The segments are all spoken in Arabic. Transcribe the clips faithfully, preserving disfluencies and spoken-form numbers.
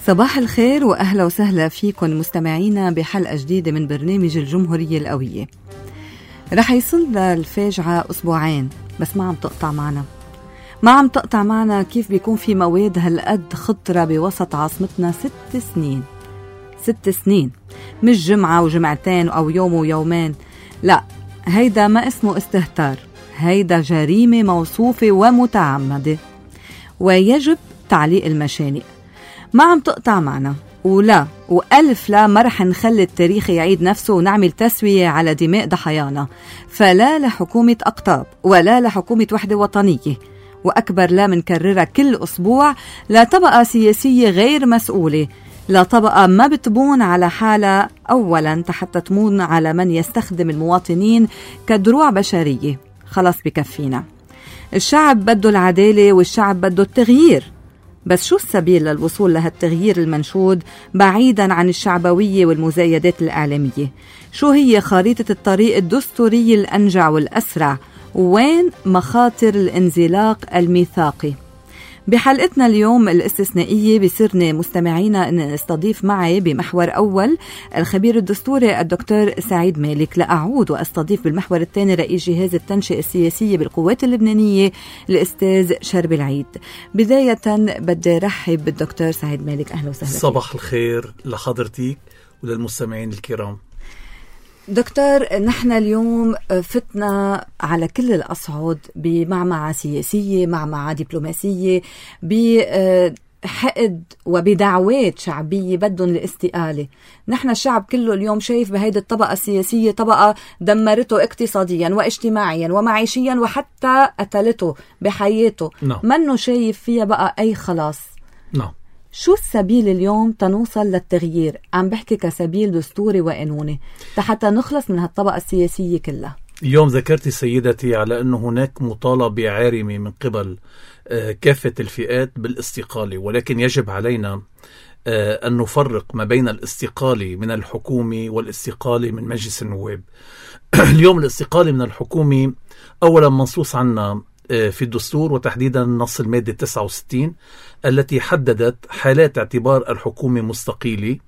صباح الخير وأهلا وسهلا فيكم مستمعينا بحلقة جديدة من برنامج الجمهورية القوية. رح يصلنا الفاجعة أسبوعين بس ما عم تقطع معنا ما عم تقطع معنا كيف بيكون في مواد هالقد خطرة بوسط عاصمتنا ست سنين ست سنين مش جمعة وجمعتين أو يوم ويومين، لا، هيدا ما اسمه استهتار، هيدا جريمة موصوفة ومتعمدة ويجب تعليق المشانق. ما عم تقطع معنا، ولا وألف لا ما رح نخلي التاريخ يعيد نفسه ونعمل تسوية على دماء ضحايانا، فلا لحكومة أقطاب ولا لحكومة وحدة وطنية، وأكبر لا منكررها كل أسبوع، لا طبقة سياسية غير مسؤولة، لا طبقة ما بتبون على حالها أولا حتى تمون على من يستخدم المواطنين كدروع بشرية. خلاص بكفينا. الشعب بده العدالة والشعب بده التغيير، بس شو السبيل للوصول لهالتغيير المنشود بعيدا عن الشعبوية والمزايدات الإعلامية؟ شو هي خريطة الطريق الدستوري الأنجع والأسرع؟ وين مخاطر الانزلاق الميثاقي؟ بحلقتنا اليوم الاستثنائية بصيرنا مستمعينا أن استضيف معي بمحور أول الخبير الدستوري الدكتور سعيد مالك، لأعود وأستضيف بالمحور الثاني رئيس جهاز التنشئة السياسية بالقوات اللبنانية الأستاذ شرب العيد. بداية بدي رحب بالدكتور سعيد مالك، أهلا وسهلا. صباح الخير لحضرتك وللمستمعين الكرام. دكتور، نحن اليوم فتنا على كل الأصعد بمعمعة سياسية، معمعة دبلوماسية، بحقد وبدعوات شعبية بدهم الاستقالة. نحن الشعب كله اليوم شايف بهيدي الطبقة السياسية طبقة دمرته اقتصاديا واجتماعيا ومعيشيا وحتى قتلته بحياته، no. منه شايف فيها بقى أي خلاص. no. شو السبيل اليوم تنوصل للتغيير؟ عم بحكي كسبيل دستوري وقانوني حتى نخلص من هالطبقة السياسية كلها. اليوم ذكرتي سيدتي على أنه هناك مطالبة عارمة من قبل كافة الفئات بالاستقالة، ولكن يجب علينا أن نفرق ما بين الاستقالة من الحكومة والاستقالة من مجلس النواب. اليوم الاستقالة من الحكومة أولا منصوص عنها في الدستور، وتحديدا نص المادة تسعة وستين التي حددت حالات اعتبار الحكومة مستقيلة،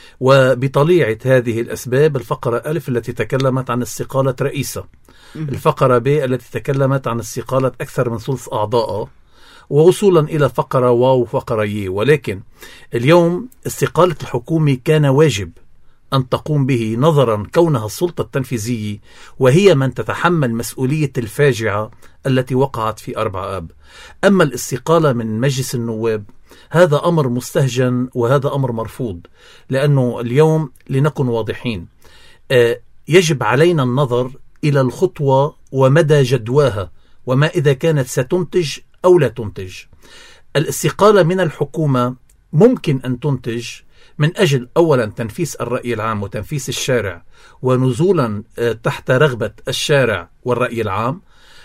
وبطليعة هذه الأسباب الفقرة ألف التي تكلمت عن استقالة رئيسة، الفقرة ب التي تكلمت عن استقالة أكثر من ثلث أعضائها، ووصولا إلى فقرة واو وفقرة ي. ولكن اليوم استقالة الحكومة كان واجب أن تقوم به نظرا كونها السلطة التنفيذية وهي من تتحمل مسؤولية الفاجعة التي وقعت في أربعة آب. أما الاستقالة من مجلس النواب هذا أمر مستهجن وهذا أمر مرفوض، لأنه اليوم لنكن واضحين، آه يجب علينا النظر إلى الخطوة ومدى جدواها وما إذا كانت ستنتج أو لا تنتج. الاستقالة من الحكومة ممكن أن تنتج من أجل أولا تنفيذ الرأي العام وتنفيذ الشارع ونزولا تحت رغبة الشارع والرأي العام،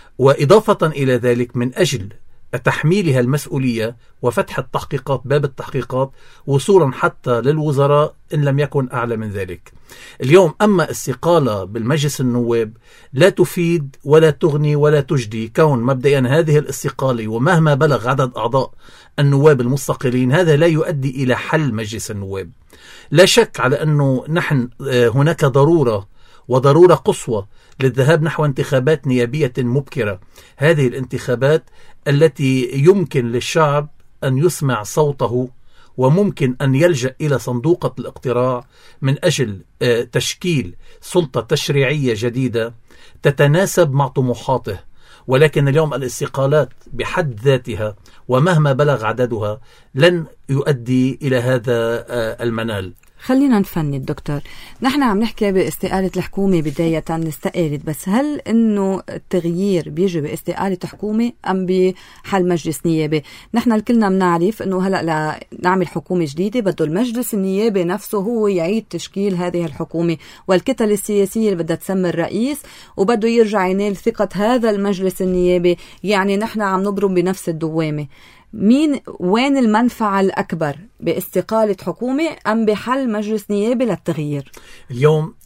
وإضافة إلى ذلك من أجل تحميلها المسؤولية وفتح التحقيقات، باب التحقيقات وصولا حتى للوزراء إن لم يكن أعلى من ذلك. اليوم أما استقالة بالمجلس النواب لا تفيد ولا تغني ولا تجدي، كون مبدئيا هذه الاستقالة ومهما بلغ عدد أعضاء النواب المستقلين هذا لا يؤدي إلى حل مجلس النواب. لا شك على أنه نحن هناك ضرورة وضرورة قصوى للذهاب نحو انتخابات نيابية مبكرة، هذه الانتخابات التي يمكن للشعب أن يسمع صوته وممكن أن يلجأ إلى صندوقة الاقتراع من أجل تشكيل سلطة تشريعية جديدة تتناسب مع طموحاته. ولكن اليوم الاستقالات بحد ذاتها ومهما بلغ عددها لن يؤدي إلى هذا المنال. خلينا نفني الدكتور، نحن عم نحكي باستقالة الحكومة بداية استقالت، بس هل انه التغيير بيجي باستقالة حكومة ام بحل مجلس نيابي؟ نحن الكلنا بنعرف انه هلا لنعمل حكومة جديدة بده المجلس النيابي نفسه هو يعيد تشكيل هذه الحكومة، والكتل السياسية اللي بدها تسمي الرئيس وبده يرجع ينال ثقة هذا المجلس النيابي. يعني نحن عم نبرم بنفس الدوامة. مين وين المنفعة الأكبر باستقالة حكومة أم بحل مجلس نيابي للتغيير؟ اليوم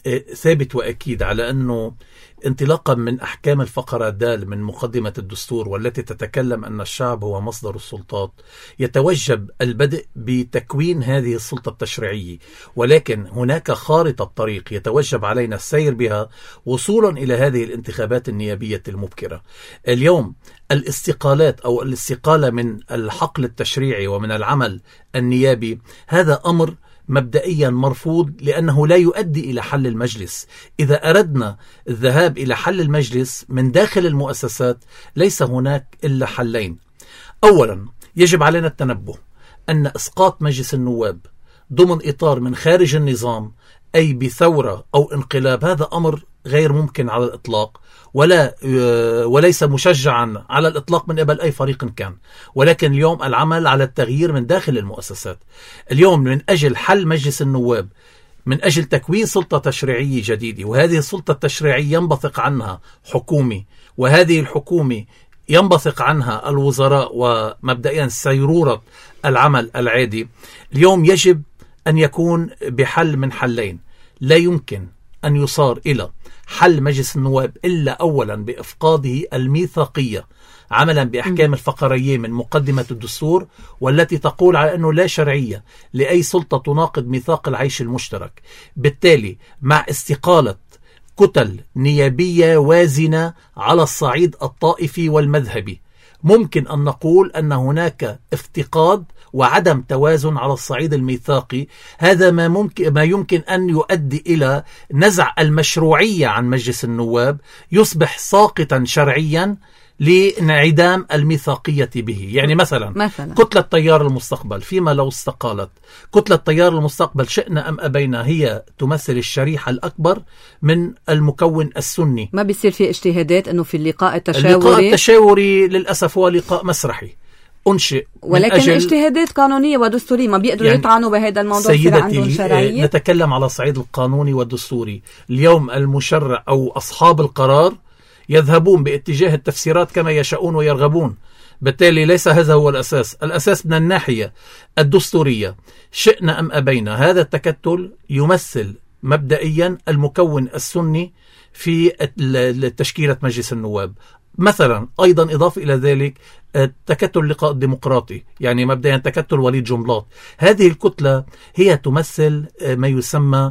ثابت وأكيد على أنه انطلاقا من أحكام الفقرة دال من مقدمة الدستور والتي تتكلم أن الشعب هو مصدر السلطات، يتوجب البدء بتكوين هذه السلطة التشريعية، ولكن هناك خارطة طريق يتوجب علينا السير بها وصولا إلى هذه الانتخابات النيابية المبكرة. اليوم الاستقالات أو الاستقالة من الحقل التشريعي ومن العمل النيابي هذا أمر مبدئيا مرفوض، لأنه لا يؤدي إلى حل المجلس. إذا أردنا الذهاب إلى حل المجلس من داخل المؤسسات ليس هناك إلا حلين. أولا، يجب علينا التنبه أن إسقاط مجلس النواب ضمن إطار من خارج النظام أي بثورة أو انقلاب هذا أمر غير ممكن على الإطلاق، ولا وليس مشجعا على الإطلاق من قبل أي فريق كان. ولكن اليوم العمل على التغيير من داخل المؤسسات. اليوم من أجل حل مجلس النواب، من أجل تكوين سلطة تشريعية جديدة، وهذه السلطة التشريعية ينبثق عنها حكومة، وهذه الحكومة ينبثق عنها الوزراء ومبدئيا سيرورة العمل العادي. اليوم يجب أن يكون بحل من حلين. لا يمكن أن يصار إلى حل مجلس النواب إلا أولا بإفقاده الميثاقية عملا بأحكام الفقرية من مقدمة الدستور، والتي تقول على أنه لا شرعية لأي سلطة تناقض ميثاق العيش المشترك. بالتالي مع استقالة كتل نيابية وازنة على الصعيد الطائفي والمذهبي ممكن أن نقول أن هناك افتقاد وعدم توازن على الصعيد الميثاقي. هذا ما ممكن ما يمكن أن يؤدي إلى نزع المشروعية عن مجلس النواب، يصبح ساقطا شرعيا لانعدام الميثاقية به. يعني مثلا, مثلا كتلة تيار المستقبل فيما لو استقالت كتلة تيار المستقبل شئنا أم أبينا هي تمثل الشريحة الأكبر من المكون السني. ما بيصير في اجتهادات أنه في اللقاء التشاوري اللقاء التشاوري للأسف هو لقاء مسرحي أنشئ، ولكن اجتهادات قانونية ودستورية ما بيقدروا يعني يطعنوا بهذا الموضوع. سيدتي نتكلم على الصعيد القانوني والدستوري. اليوم المشرع أو أصحاب القرار يذهبون باتجاه التفسيرات كما يشاءون ويرغبون. بالتالي ليس هذا هو الأساس. الأساس من الناحية الدستورية شئنا أم أبينا هذا التكتل يمثل مبدئيا المكون السني في تشكيلة مجلس النواب. مثلا أيضا إضافة إلى ذلك تكتل اللقاء الديمقراطي، يعني مبدئيا تكتل وليد جنبلاط. هذه الكتلة هي تمثل ما يسمى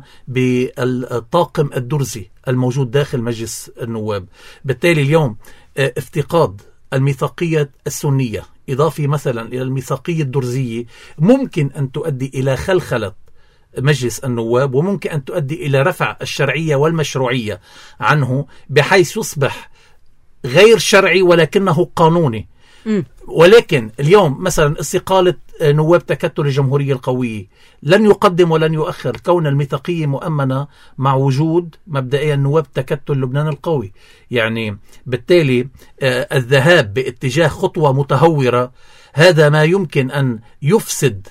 بالطاقم الدرزي الموجود داخل مجلس النواب. بالتالي اليوم افتقاد الميثاقية السنية إضافة مثلا إلى الميثاقية الدرزية ممكن أن تؤدي إلى خلخلة مجلس النواب، وممكن أن تؤدي إلى رفع الشرعية والمشروعية عنه بحيث يصبح غير شرعي ولكنه قانوني. م. ولكن اليوم مثلا استقالة نواب تكتل الجمهورية القوية لن يقدم ولن يؤخر كون الميثاقية مؤمنة مع وجود مبدئيا نواب تكتل لبنان القوي. يعني بالتالي آه الذهاب باتجاه خطوة متهورة هذا ما يمكن أن يفسد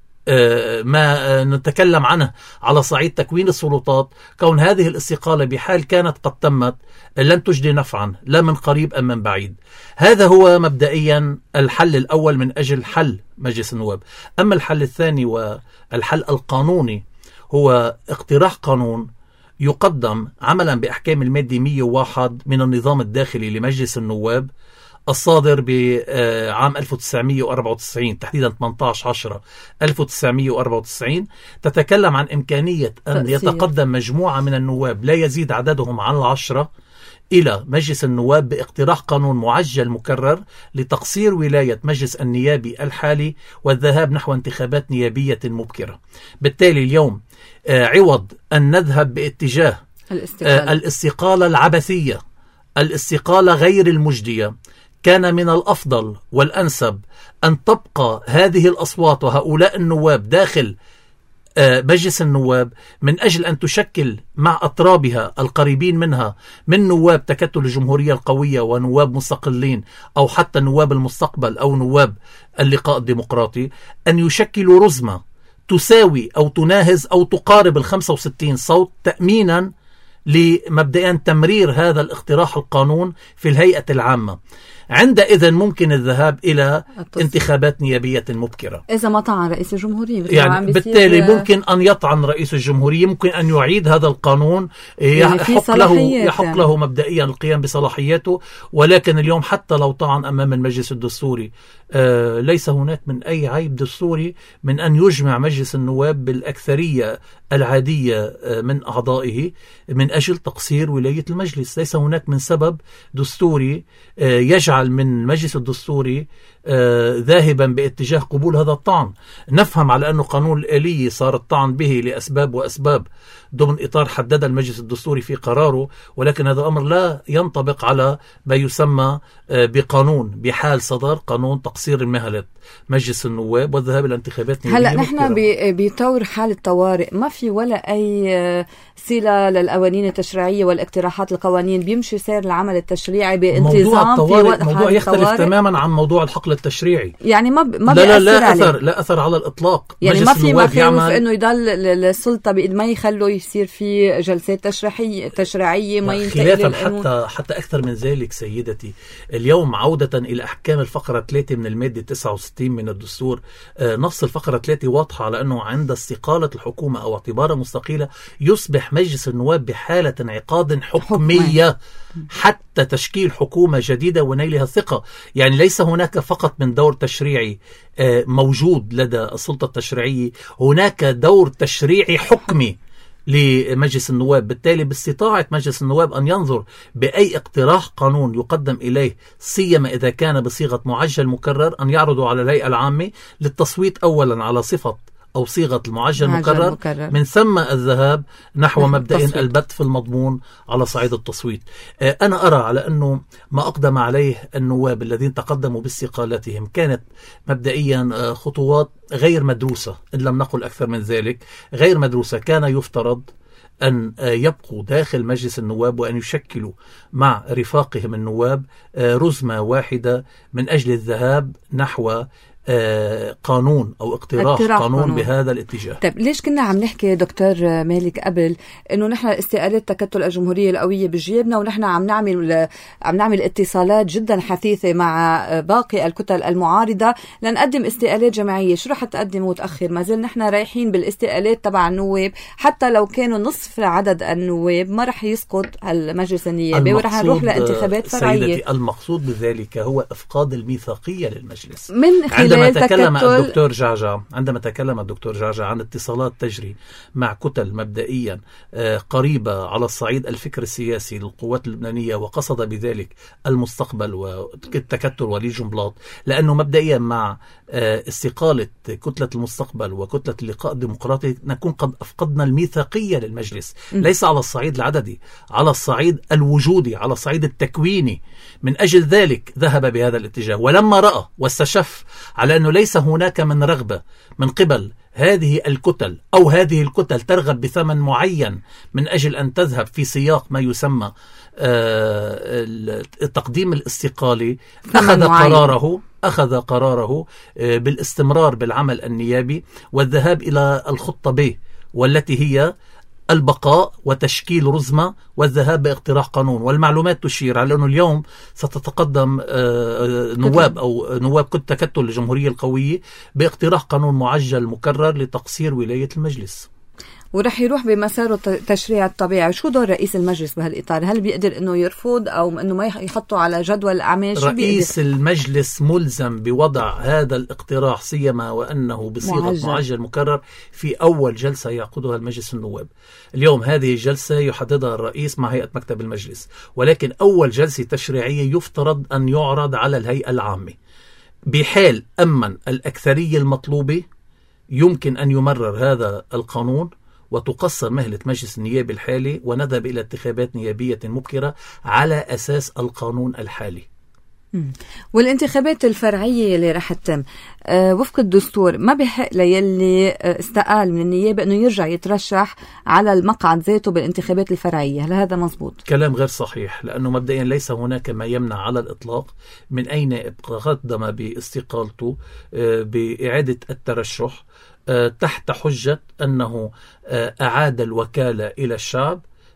ما نتكلم عنه على صعيد تكوين السلطات. كون هذه الاستقالة بحال كانت قد تمت لن تجدي نفعا لا من قريب أم من بعيد. هذا هو مبدئيا الحل الأول من أجل حل مجلس النواب. أما الحل الثاني والحل القانوني هو اقتراح قانون يقدم عملا بأحكام المادة مئة وواحد من النظام الداخلي لمجلس النواب الصادر بعام ألف وتسعمئة وأربعة وتسعين تحديدا ثمانية عشر عشرة ألف وتسعمئة وأربعة وتسعين، تتكلم عن إمكانية أن يتقدم مجموعة من النواب لا يزيد عددهم عن العشرة إلى مجلس النواب باقتراح قانون معجل مكرر لتقصير ولاية مجلس النيابي الحالي والذهاب نحو انتخابات نيابية مبكرة. بالتالي اليوم عوض أن نذهب باتجاه الاستقالة, الاستقالة العبثية، الاستقالة غير المجدية، كان من الأفضل والأنسب أن تبقى هذه الأصوات وهؤلاء النواب داخل مجلس النواب من أجل أن تشكل مع أطرابها القريبين منها من نواب تكتل الجمهورية القوية ونواب مستقلين أو حتى نواب المستقبل أو نواب اللقاء الديمقراطي أن يشكلوا رزمة تساوي أو تناهز أو تقارب الخمسة وستين صوت تأمينا لمبدئيا تمرير هذا الاقتراح القانون في الهيئة العامة. عندئذ ممكن الذهاب إلى التصويت. انتخابات نيابية مبكرة. إذا ما طعن رئيس الجمهورية يعني بالتالي ممكن أن يطعن رئيس الجمهورية، ممكن أن يعيد هذا القانون، يعني يحق له يحق له مبدئيا القيام بصلاحياته. ولكن اليوم حتى لو طعن أمام المجلس الدستوري آه ليس هناك من أي عيب دستوري من أن يجمع مجلس النواب بالأكثرية العادية آه من أعضائه من أجل تقصير ولاية المجلس. ليس هناك من سبب دستوري آه يجعل من المجلس الدستوري آه ذاهبا باتجاه قبول هذا الطعن. نفهم على أنه قانون الآلية صار الطعن به لأسباب وأسباب ضمن إطار حدد المجلس الدستوري في قراره، ولكن هذا الأمر لا ينطبق على ما يسمى بقانون بحال صدر قانون تقصير المهلة مجلس النواب والذهاب إلى انتخابات نيابية. هلا نحن بطور حالة طوارئ، ما في ولا أي صلة للقوانين التشريعية والاقتراحات القوانين، بيمشي سير العمل التشريعي بانتظام موضوع في وقت موضوع يختلف الطوارئ. تماما عن موضوع الحقل التشريعي. يعني ما ب... ما لا لا لا عليه. أثر لا أثر على الإطلاق. يعني ما في مخاوف يعمل... إنه يضل السلطة بإيد ما يخلوا يصير في جلسات تشريعية تشريعية ما ينتقل خلافا للقانون. حتى حتى أكثر من ذلك سيدتي، اليوم عودة إلى أحكام الفقرة ثلاثة من المادة تسعة وستين من الدستور، نص الفقرة ثلاثة واضحة على أنه عند استقالة الحكومة أو اعتبارها مستقيلة يصبح مجلس النواب بحالة انعقاد حكمية حتى تشكيل حكومة جديدة ونيلها الثقة. يعني ليس هناك فقط من دور تشريعي موجود لدى السلطة التشريعية، هناك دور تشريعي حكمي لمجلس النواب. بالتالي باستطاعة مجلس النواب أن ينظر بأي اقتراح قانون يقدم إليه، سيما إذا كان بصيغة معجل مكرر، أن يعرضوا على الهيئة العامة للتصويت أولا على صفة أو صيغة المعجل المكرر، مكرر. من ثم الذهاب نحو مبدأ البت في المضمون على صعيد التصويت. أنا أرى على أنه ما أقدم عليه النواب الذين تقدموا باستقالتهم كانت مبدئيا خطوات غير مدروسة، إن لم نقل أكثر من ذلك غير مدروسة. كان يفترض أن يبقوا داخل مجلس النواب وأن يشكلوا مع رفاقهم النواب رزمة واحدة من أجل الذهاب نحو آه قانون أو اقتراح قانون, قانون بهذا الاتجاه. طيب ليش كنا عم نحكي دكتور مالك قبل إنه نحن استقالات تكتل الجمهورية القوية بجيبنا، ونحن عم نعمل عم نعمل اتصالات جدا حثيثة مع باقي الكتل المعارضة لنقدم استقالات جماعية؟ شو رح تقدم متأخر؟ ما زال نحن رايحين بالاستقالات تبع النواب، حتى لو كانوا نصف عدد النواب ما رح يسقط المجلس النيابي ورح نروح لانتخابات فرعية. سيدتي المقصود بذلك هو إفقاد الميثاقية للمجلس. من خلال عندما تكلم الدكتور جعجع عندما تكلم الدكتور جعجع عن اتصالات تجري مع كتل مبدئيا قريبة على الصعيد الفكر السياسي للقوات اللبنانية، وقصد بذلك المستقبل والتكتل ولي جنبلاط، لأنه مبدئيا مع استقالة كتلة المستقبل وكتلة اللقاء الديمقراطي نكون قد أفقدنا الميثاقية للمجلس، ليس على الصعيد العددي، على الصعيد الوجودي، على الصعيد التكويني. من أجل ذلك ذهب بهذا الاتجاه، ولما رأى واستشف على أنه ليس هناك من رغبة من قبل هذه الكتل أو هذه الكتل ترغب بثمن معين من أجل أن تذهب في سياق ما يسمى التقديم الاستقالي، أخذ قراره أخذ قراره بالاستمرار بالعمل النيابي والذهاب إلى الخطة ب، والتي هي البقاء وتشكيل رزمة والذهاب باقتراح قانون. والمعلومات تشير على أنه اليوم ستتقدم نواب أو نواب تكتل الجمهورية القوية باقتراح قانون معجل مكرر لتقصير ولاية المجلس، ورح يروح بمساره التشريع الطبيعي. شو دور رئيس المجلس بهالإطار؟ هل بيقدر إنه يرفض أو إنه ما يحطه على جدول الأعمال؟ شو رئيس بيقدر؟ المجلس ملزم بوضع هذا الاقتراح، سيما وأنه بصيغة معجل. معجل مكرر في أول جلسة يعقدها المجلس النواب. اليوم هذه الجلسة يحددها الرئيس مع هيئة مكتب المجلس، ولكن أول جلسة تشريعية يفترض أن يعرض على الهيئة العامة. بحال أمن الأكثرية المطلوبة يمكن أن يمرر هذا القانون وتقصر مهلة مجلس النيابي الحالي ونذهب إلى انتخابات نيابية مبكرة على أساس القانون الحالي. والانتخابات الفرعية اللي رح تتم أه وفق الدستور ما بحق ليلي استقال من النيابة أنه يرجع يترشح على المقعد ذاته بالانتخابات الفرعية. هل هذا مزبوط؟ كلام غير صحيح، لأنه مبدئيا ليس هناك ما يمنع على الإطلاق من أي نائب قدم باستقالته أه بإعادة الترشح أه تحت حجة أنه أه أعاد الوكالة إلى الشعب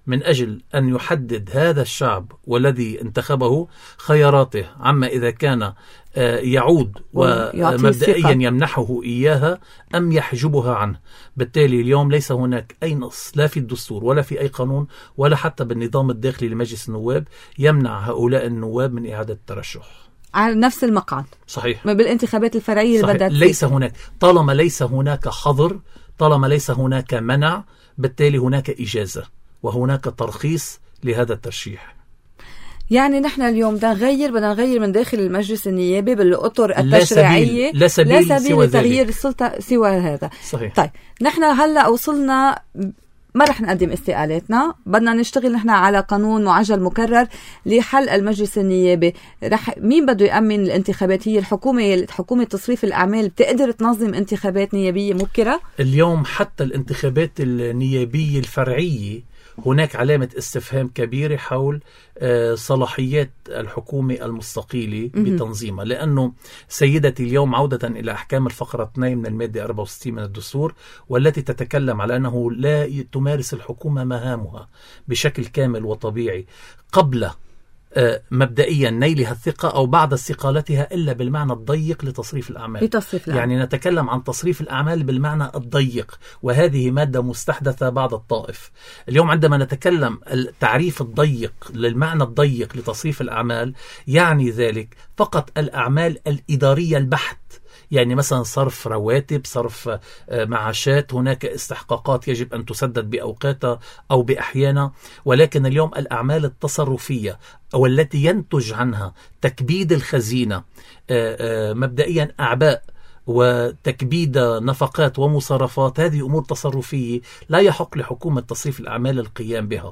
من أجل أن يحدد هذا الشعب والذي انتخبه خياراته عما إذا كان يعود ومبدئيا يمنحه إياها أم يحجبها عنه. بالتالي اليوم ليس هناك أي نص لا في الدستور ولا في أي قانون ولا حتى بالنظام الداخلي لمجلس النواب يمنع هؤلاء النواب من إعادة الترشح على نفس المقعد. صحيح. ما بالانتخابات الفرعية اللي بدأت ليس هناك، طالما ليس هناك حظر، طالما ليس هناك منع، بالتالي هناك إجازة وهناك ترخيص لهذا الترشيح. يعني نحن اليوم بدنا نغير بدنا نغير من داخل المجلس النيابي بالأطر التشريعية، لا سبيل, لا سبيل, لا سبيل لتغيير السلطة سوى هذا. صحيح. طيب نحن هلأ وصلنا، ما رح نقدم استقالاتنا، بدنا نشتغل نحن على قانون معجل مكرر لحل المجلس النيابي. رح مين بده يأمن الانتخابات؟ هي الحكومة، حكومة تصريف الأعمال بتقدر تنظم انتخابات نيابية مبكرة؟ اليوم حتى الانتخابات النيابية الفرعية هناك علامة استفهام كبيرة حول صلاحيات الحكومة المستقيلة بتنظيمها، لأنه سيدتي اليوم عودة إلى أحكام الفقرة اثنين من المادة أربعة وستين من الدستور، والتي تتكلم على أنه لا تمارس الحكومة مهامها بشكل كامل وطبيعي قبل مبدئيا نيلها الثقة أو بعد استقالتها إلا بالمعنى الضيق لتصريف الأعمال. لتصريف الأعمال. يعني نتكلم عن تصريف الأعمال بالمعنى الضيق، وهذه مادة مستحدثة بعد الطائف. اليوم عندما نتكلم التعريف الضيق للمعنى الضيق لتصريف الأعمال يعني ذلك فقط الأعمال الإدارية البحت، يعني مثلا صرف رواتب، صرف معاشات، هناك استحقاقات يجب أن تسدد بأوقاتها أو بأحيانها، ولكن اليوم الأعمال التصرفية أو التي ينتج عنها تكبيد الخزينة مبدئيا أعباء وتكبيد نفقات ومصارفات، هذه أمور تصرفية لا يحق لحكومة تصريف الأعمال القيام بها.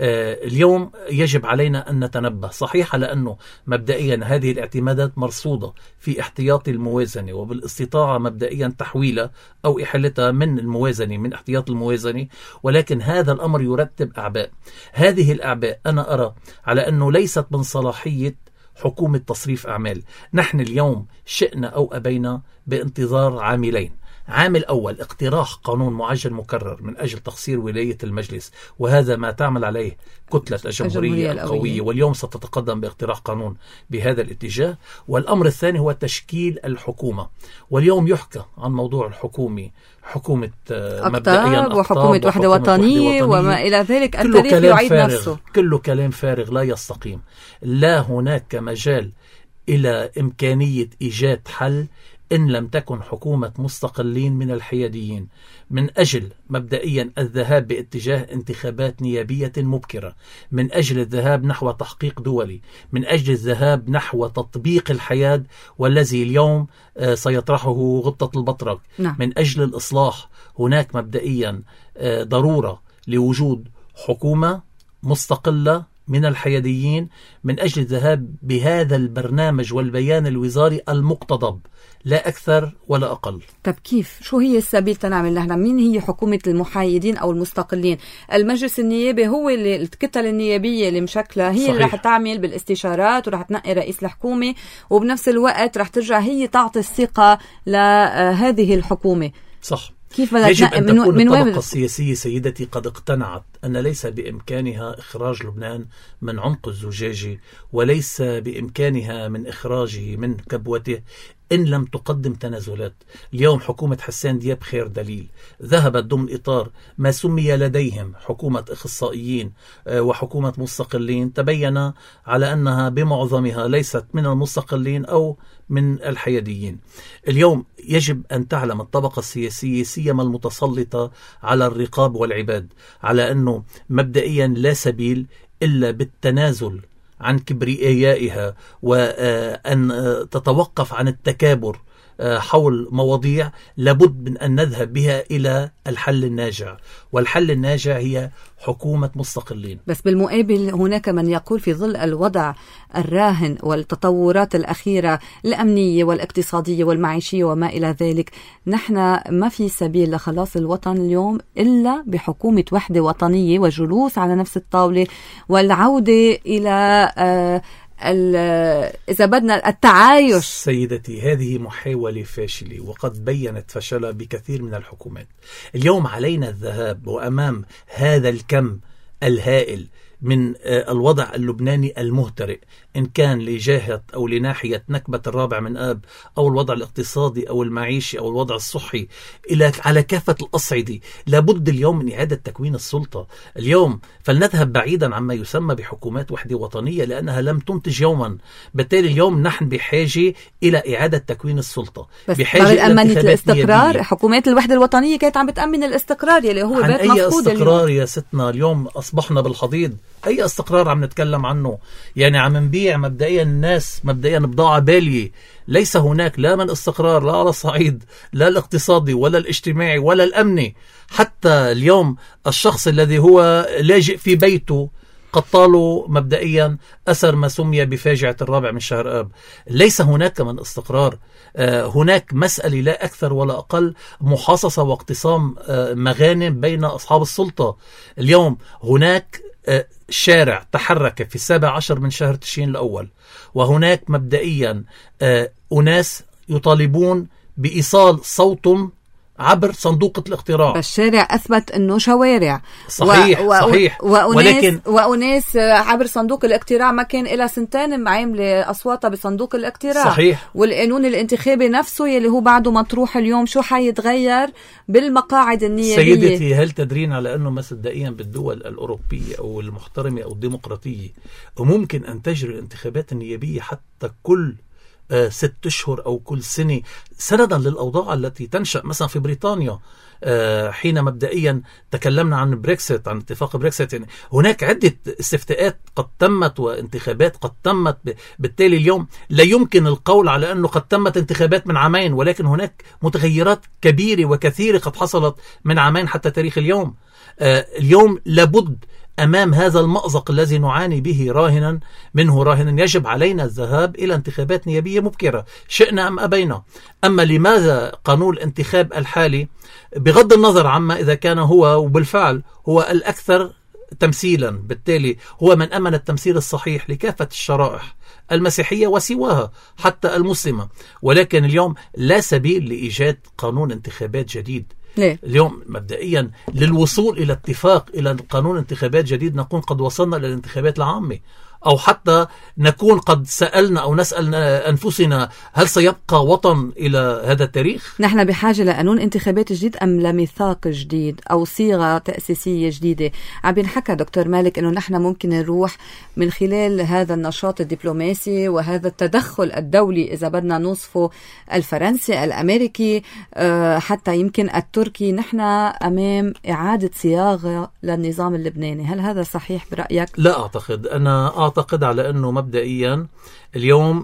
اليوم يجب علينا أن نتنبه، صحيح على أنه مبدئيا هذه الاعتمادات مرصودة في احتياط الموازنة وبالاستطاعة مبدئيا تحويلها أو إحالتها من الموازنة من احتياط الموازنة، ولكن هذا الأمر يرتب أعباء. هذه الأعباء أنا أرى على أنه ليست من صلاحية حكومة تصريف أعمال. نحن اليوم شئنا أو أبينا بانتظار عاملين. عامل أول اقتراح قانون معجل مكرر من أجل تقصير ولاية المجلس، وهذا ما تعمل عليه كتلة الجمهورية القوية، واليوم ستتقدم باقتراح قانون بهذا الاتجاه. والأمر الثاني هو تشكيل الحكومة، واليوم يحكى عن موضوع الحكومة، حكومة مبدئيا وحكومة وحدة وطنية وما إلى ذلك. التاريخ يعيد نفسه، كله كلام فارغ لا يستقيم. لا هناك مجال إلى إمكانية إيجاد حل إن لم تكن حكومة مستقلين من الحياديين، من أجل مبدئيا الذهاب باتجاه انتخابات نيابية مبكرة، من أجل الذهاب نحو تحقيق دولي، من أجل الذهاب نحو تطبيق الحياد والذي اليوم سيطرحه غبطة البطرق. نعم. من أجل الإصلاح هناك مبدئيا ضرورة لوجود حكومة مستقلة من الحياديين، من أجل الذهاب بهذا البرنامج والبيان الوزاري المقتضب، لا أكثر ولا أقل. طب كيف؟ شو هي السبيل تنعمل نحن؟ مين هي حكومة المحايدين أو المستقلين؟ المجلس النيابي هو اللي الكتل النيابية اللي مشكلة هي. صحيح. اللي رح تعمل بالاستشارات ورح تنقي رئيس الحكومة، وبنفس الوقت رح ترجع هي تعطي الثقة لهذه الحكومة. صح. كيف يجب أن من تكون من الطبقة السياسية سيدتي قد اقتنعت أن ليس بإمكانها إخراج لبنان من عمق الزجاجة، وليس بإمكانها من إخراجه من كبوته إن لم تقدم تنازلات. اليوم حكومة حسان دياب خير دليل، ذهبت ضمن إطار ما سمي لديهم حكومة إخصائيين وحكومة مستقلين، تبين على أنها بمعظمها ليست من المستقلين أو من الحياديين. اليوم يجب أن تعلم الطبقة السياسية سيما المتسلطة على الرقاب والعباد على أنه مبدئيا لا سبيل إلا بالتنازل عن كبريائها، وأن تتوقف عن التكابر حول مواضيع لابد من أن نذهب بها إلى الحل الناجع، والحل الناجع هي حكومة مستقلين. بس بالمقابل هناك من يقول في ظل الوضع الراهن والتطورات الأخيرة الأمنية والاقتصادية والمعيشية وما إلى ذلك، نحن ما في سبيل لخلاص الوطن اليوم إلا بحكومة وحدة وطنية وجلوس على نفس الطاولة والعودة إلى آه إذا بدنا التعايش. سيدتي هذه محاولة فاشلة وقد بيّنت فشلها بكثير من الحكومات. اليوم علينا الذهاب وأمام هذا الكم الهائل من الوضع اللبناني المهترئ، إن كان لجهة أو لناحية نكبة الرابع من آب أو الوضع الاقتصادي أو المعيشي أو الوضع الصحي، إلى على كافة الأصعدة. لابد اليوم من إعادة تكوين السلطة اليوم. فلنذهب بعيدا عما يسمى بحكومات وحدة وطنية لأنها لم تنتج يوما. بالتالي اليوم نحن بحاجة إلى إعادة تكوين السلطة، بحاجة إلى أمنية الاستقرار. حكومات الوحدة الوطنية كانت عم بتأمن الاستقرار يلي هو بيت مفقود. أي استقرار يا ستنا؟ اليوم أصبحنا بالحضيض. أي استقرار عم نتكلم عنه؟ يعني عم نبيع مبدئيا الناس مبدئيا بضاعة بالية. ليس هناك لا من استقرار لا على الصعيد لا الاقتصادي ولا الاجتماعي ولا الأمني. حتى اليوم الشخص الذي هو لاجئ في بيته قد طالوا مبدئيا أثر ما سمي بفاجعة الرابع من شهر آب. ليس هناك من استقرار. هناك مسألة لا أكثر ولا أقل محاصصة واقتسام مغانم بين أصحاب السلطة. اليوم هناك شارع تحرك في السابع عشر من شهر تشرين الأول، وهناك مبدئيا أناس يطالبون بإيصال صوتهم عبر صندوق الاقتراع. بالشارع أثبت أنه شوارع. صحيح و... صحيح وأناس ولكن وأناس عبر صندوق الاقتراع ما كان إلى سنتين عاملة أصواتها بصندوق الاقتراع. صحيح. والقانون الانتخابي نفسه يلي هو بعده مطروح اليوم شو حيتغير بالمقاعد النيابية. سيدتي، هل تدرين على أنه مصدقيا بالدول الأوروبية أو المحترمة أو الديمقراطية وممكن أن تجري الانتخابات النيابية حتى كل آه ست أشهر أو كل سنة، سندا للأوضاع التي تنشأ مثلا في بريطانيا آه حين مبدئيا تكلمنا عن بريكسيت، عن اتفاق بريكسيت. يعني هناك عدة استفتاءات قد تمت وانتخابات قد تمت. بالتالي اليوم لا يمكن القول على أنه قد تمت انتخابات من عامين، ولكن هناك متغيرات كبيرة وكثيرة قد حصلت من عامين حتى تاريخ اليوم. آه اليوم لابد أمام هذا المأزق الذي نعاني به راهنا منه راهنا يجب علينا الذهاب إلى انتخابات نيابية مبكرة شئنا أم أبينا. أما لماذا قانون الانتخاب الحالي بغض النظر عما إذا كان هو وبالفعل هو الأكثر تمثيلا، بالتالي هو من أمن التمثيل الصحيح لكافة الشرائح المسيحية وسواها حتى المسلمة، ولكن اليوم لا سبيل لإيجاد قانون انتخابات جديد. ليه؟ اليوم مبدئيا للوصول إلى اتفاق إلى قانون انتخابات جديد نكون قد وصلنا إلى الانتخابات العامة، أو حتى نكون قد سألنا أو نسأل أنفسنا هل سيبقى وطن إلى هذا التاريخ؟ نحن بحاجة لقانون انتخابات جديد أم لميثاق جديد أو صيغة تأسيسية جديدة؟ عم بنحكى دكتور مالك أنه نحن ممكن نروح من خلال هذا النشاط الدبلوماسي وهذا التدخل الدولي إذا بدنا نوصفه الفرنسي الأمريكي حتى يمكن التركي، نحن أمام إعادة صياغة للنظام اللبناني. هل هذا صحيح برأيك؟ لا أعتقد. أنا أعتقد على أنه مبدئيا اليوم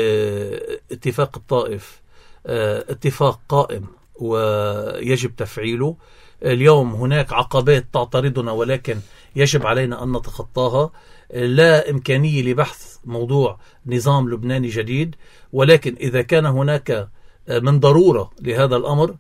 اتفاق الطائف اتفاق قائم ويجب تفعيله. اليوم هناك عقبات تعترضنا ولكن يجب علينا أن نتخطاها. لا إمكانية لبحث موضوع نظام لبناني جديد، ولكن إذا كان هناك من ضرورة لهذا الأمر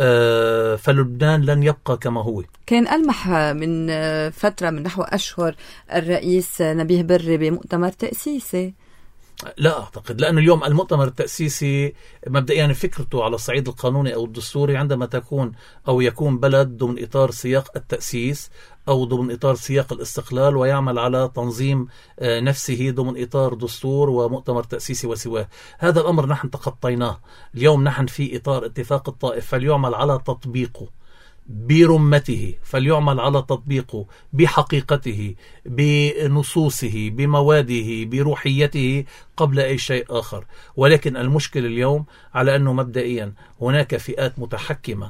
فلبنان لن يبقى كما هو. كان ألمح من فترة من نحو أشهر الرئيس نبيه بري بمؤتمر تأسيسي. لا أعتقد، لأن اليوم المؤتمر التأسيسي مبدئيا فكرته على الصعيد القانوني أو الدستوري عندما تكون أو يكون بلد ضمن إطار سياق التأسيس أو ضمن إطار سياق الاستقلال ويعمل على تنظيم نفسه ضمن إطار دستور ومؤتمر تأسيسي وسواه. هذا الأمر نحن تخطيناه. اليوم نحن في إطار اتفاق الطائف، فليعمل على تطبيقه برمته، فليعمل على تطبيقه بحقيقته بنصوصه بمواده بروحيته قبل أي شيء آخر. ولكن المشكلة اليوم على أنه مبدئيا هناك فئات متحكمة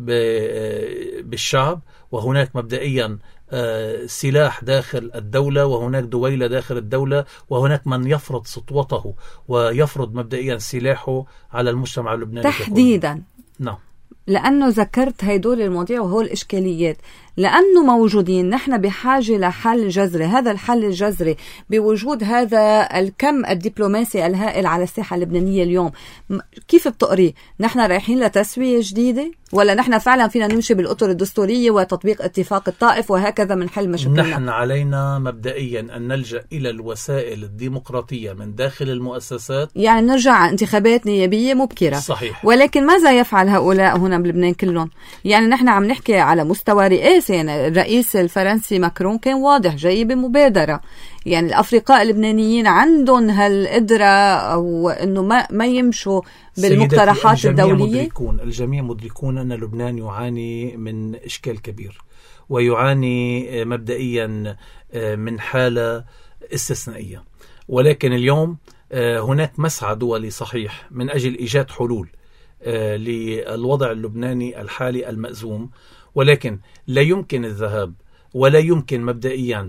بالشعب، وهناك مبدئيا سلاح داخل الدولة، وهناك دويلة داخل الدولة، وهناك من يفرض سطوته ويفرض مبدئيا سلاحه على المجتمع اللبناني تحديدا. نعم، لأنه ذكرت هيدول المواضيع وهو الإشكاليات، لأنه موجودين. نحن بحاجة لحل جذري. هذا الحل الجذري بوجود هذا الكم الدبلوماسي الهائل على الساحة اللبنانية اليوم، كيف بتقري؟ نحن رايحين لتسوية جديدة ولا نحن فعلا فينا نمشي بالأطر الدستورية وتطبيق اتفاق الطائف وهكذا من حل مشكلنا؟ نحن علينا مبدئيا أن نلجأ إلى الوسائل الديمقراطية من داخل المؤسسات، يعني نرجع على انتخابات نيابية مبكرة. صحيح. ولكن ماذا يفعل هؤلاء هنا بلبنان كلهم؟ يعني نحن عم نحكي على مستوى رئاسي السياسة. يعني الرئيس الفرنسي ماكرون كان واضح جاي بمبادرة، يعني الأفرقاء اللبنانيين عندهم هالقدرة أو أنه ما, ما يمشوا بالمقترحات الجميع الدولية. مدركون الجميع مدركون أن لبنان يعاني من إشكال كبير، ويعاني مبدئيا من حالة استثنائية، ولكن اليوم هناك مسعى دولي صحيح من أجل إيجاد حلول للوضع اللبناني الحالي المأزوم، ولكن لا يمكن الذهاب ولا يمكن مبدئيا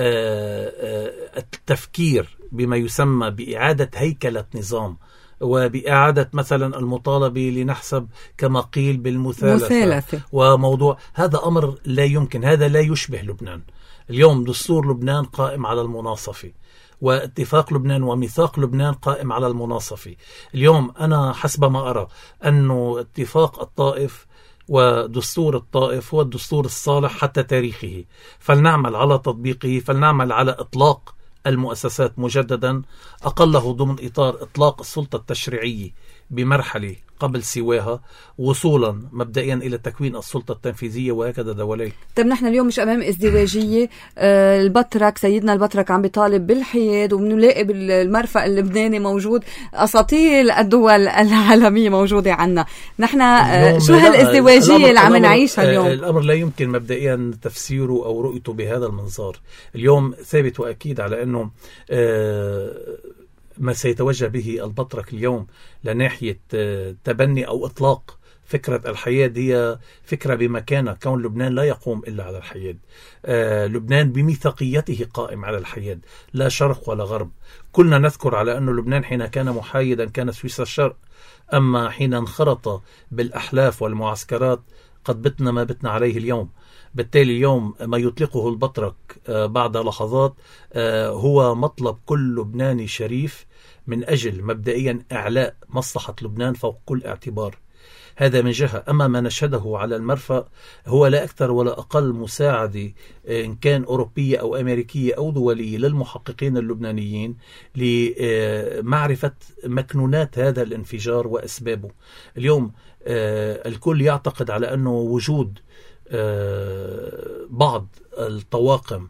التفكير بما يسمى بإعادة هيكلة نظام وبإعادة مثلا المطالبة لنحسب كما قيل بالمثالثة مثالثة. وموضوع هذا أمر لا يمكن، هذا لا يشبه لبنان. اليوم دستور لبنان قائم على المناصفة، واتفاق لبنان وميثاق لبنان قائم على المناصفة. اليوم أنا حسب ما أرى أنه اتفاق الطائف ودستور الطائف هو الدستور الصالح حتى تاريخه، فلنعمل على تطبيقه، فلنعمل على إطلاق المؤسسات مجددا، أقله ضمن إطار إطلاق السلطة التشريعية بمرحلة قبل سواها، وصولا مبدئيا إلى تكوين السلطة التنفيذية، وهكذا دواليك. طيب نحن اليوم مش أمام ازدواجية. آه البطرك سيدنا البطرك عم بيطالب بالحياد، وبنلاقي بالمرفأ اللبناني موجود أساطيل الدول العالمية موجودة عنا. نحن آه شو هالازدواجية اللي عم نعيشها اليوم؟ الأمر لا يمكن مبدئيا تفسيره أو رؤيته بهذا المنظار. اليوم ثابت وأكيد على أنه آه ما سيتوجه به البطرك اليوم لناحية تبني أو إطلاق فكرة الحياد هي فكرة بمكانة، كون لبنان لا يقوم إلا على الحياد. آه لبنان بميثاقيته قائم على الحياد، لا شرق ولا غرب. كلنا نذكر على أنه لبنان حين كان محايدا كان سويسرا الشرق، أما حين انخرط بالأحلاف والمعسكرات قد بتنا ما بتنا عليه اليوم. بالتالي اليوم ما يطلقه البطرك بعد لحظات هو مطلب كل لبناني شريف من أجل مبدئيا إعلاء مصلحة لبنان فوق كل اعتبار. هذا من جهة. أما ما نشهده على المرفأ هو لا أكثر ولا أقل مساعدة إن كان أوروبية أو أمريكية أو دولية للمحققين اللبنانيين لمعرفة مكنونات هذا الانفجار وأسبابه. اليوم الكل يعتقد على أنه وجود بعض الطواقم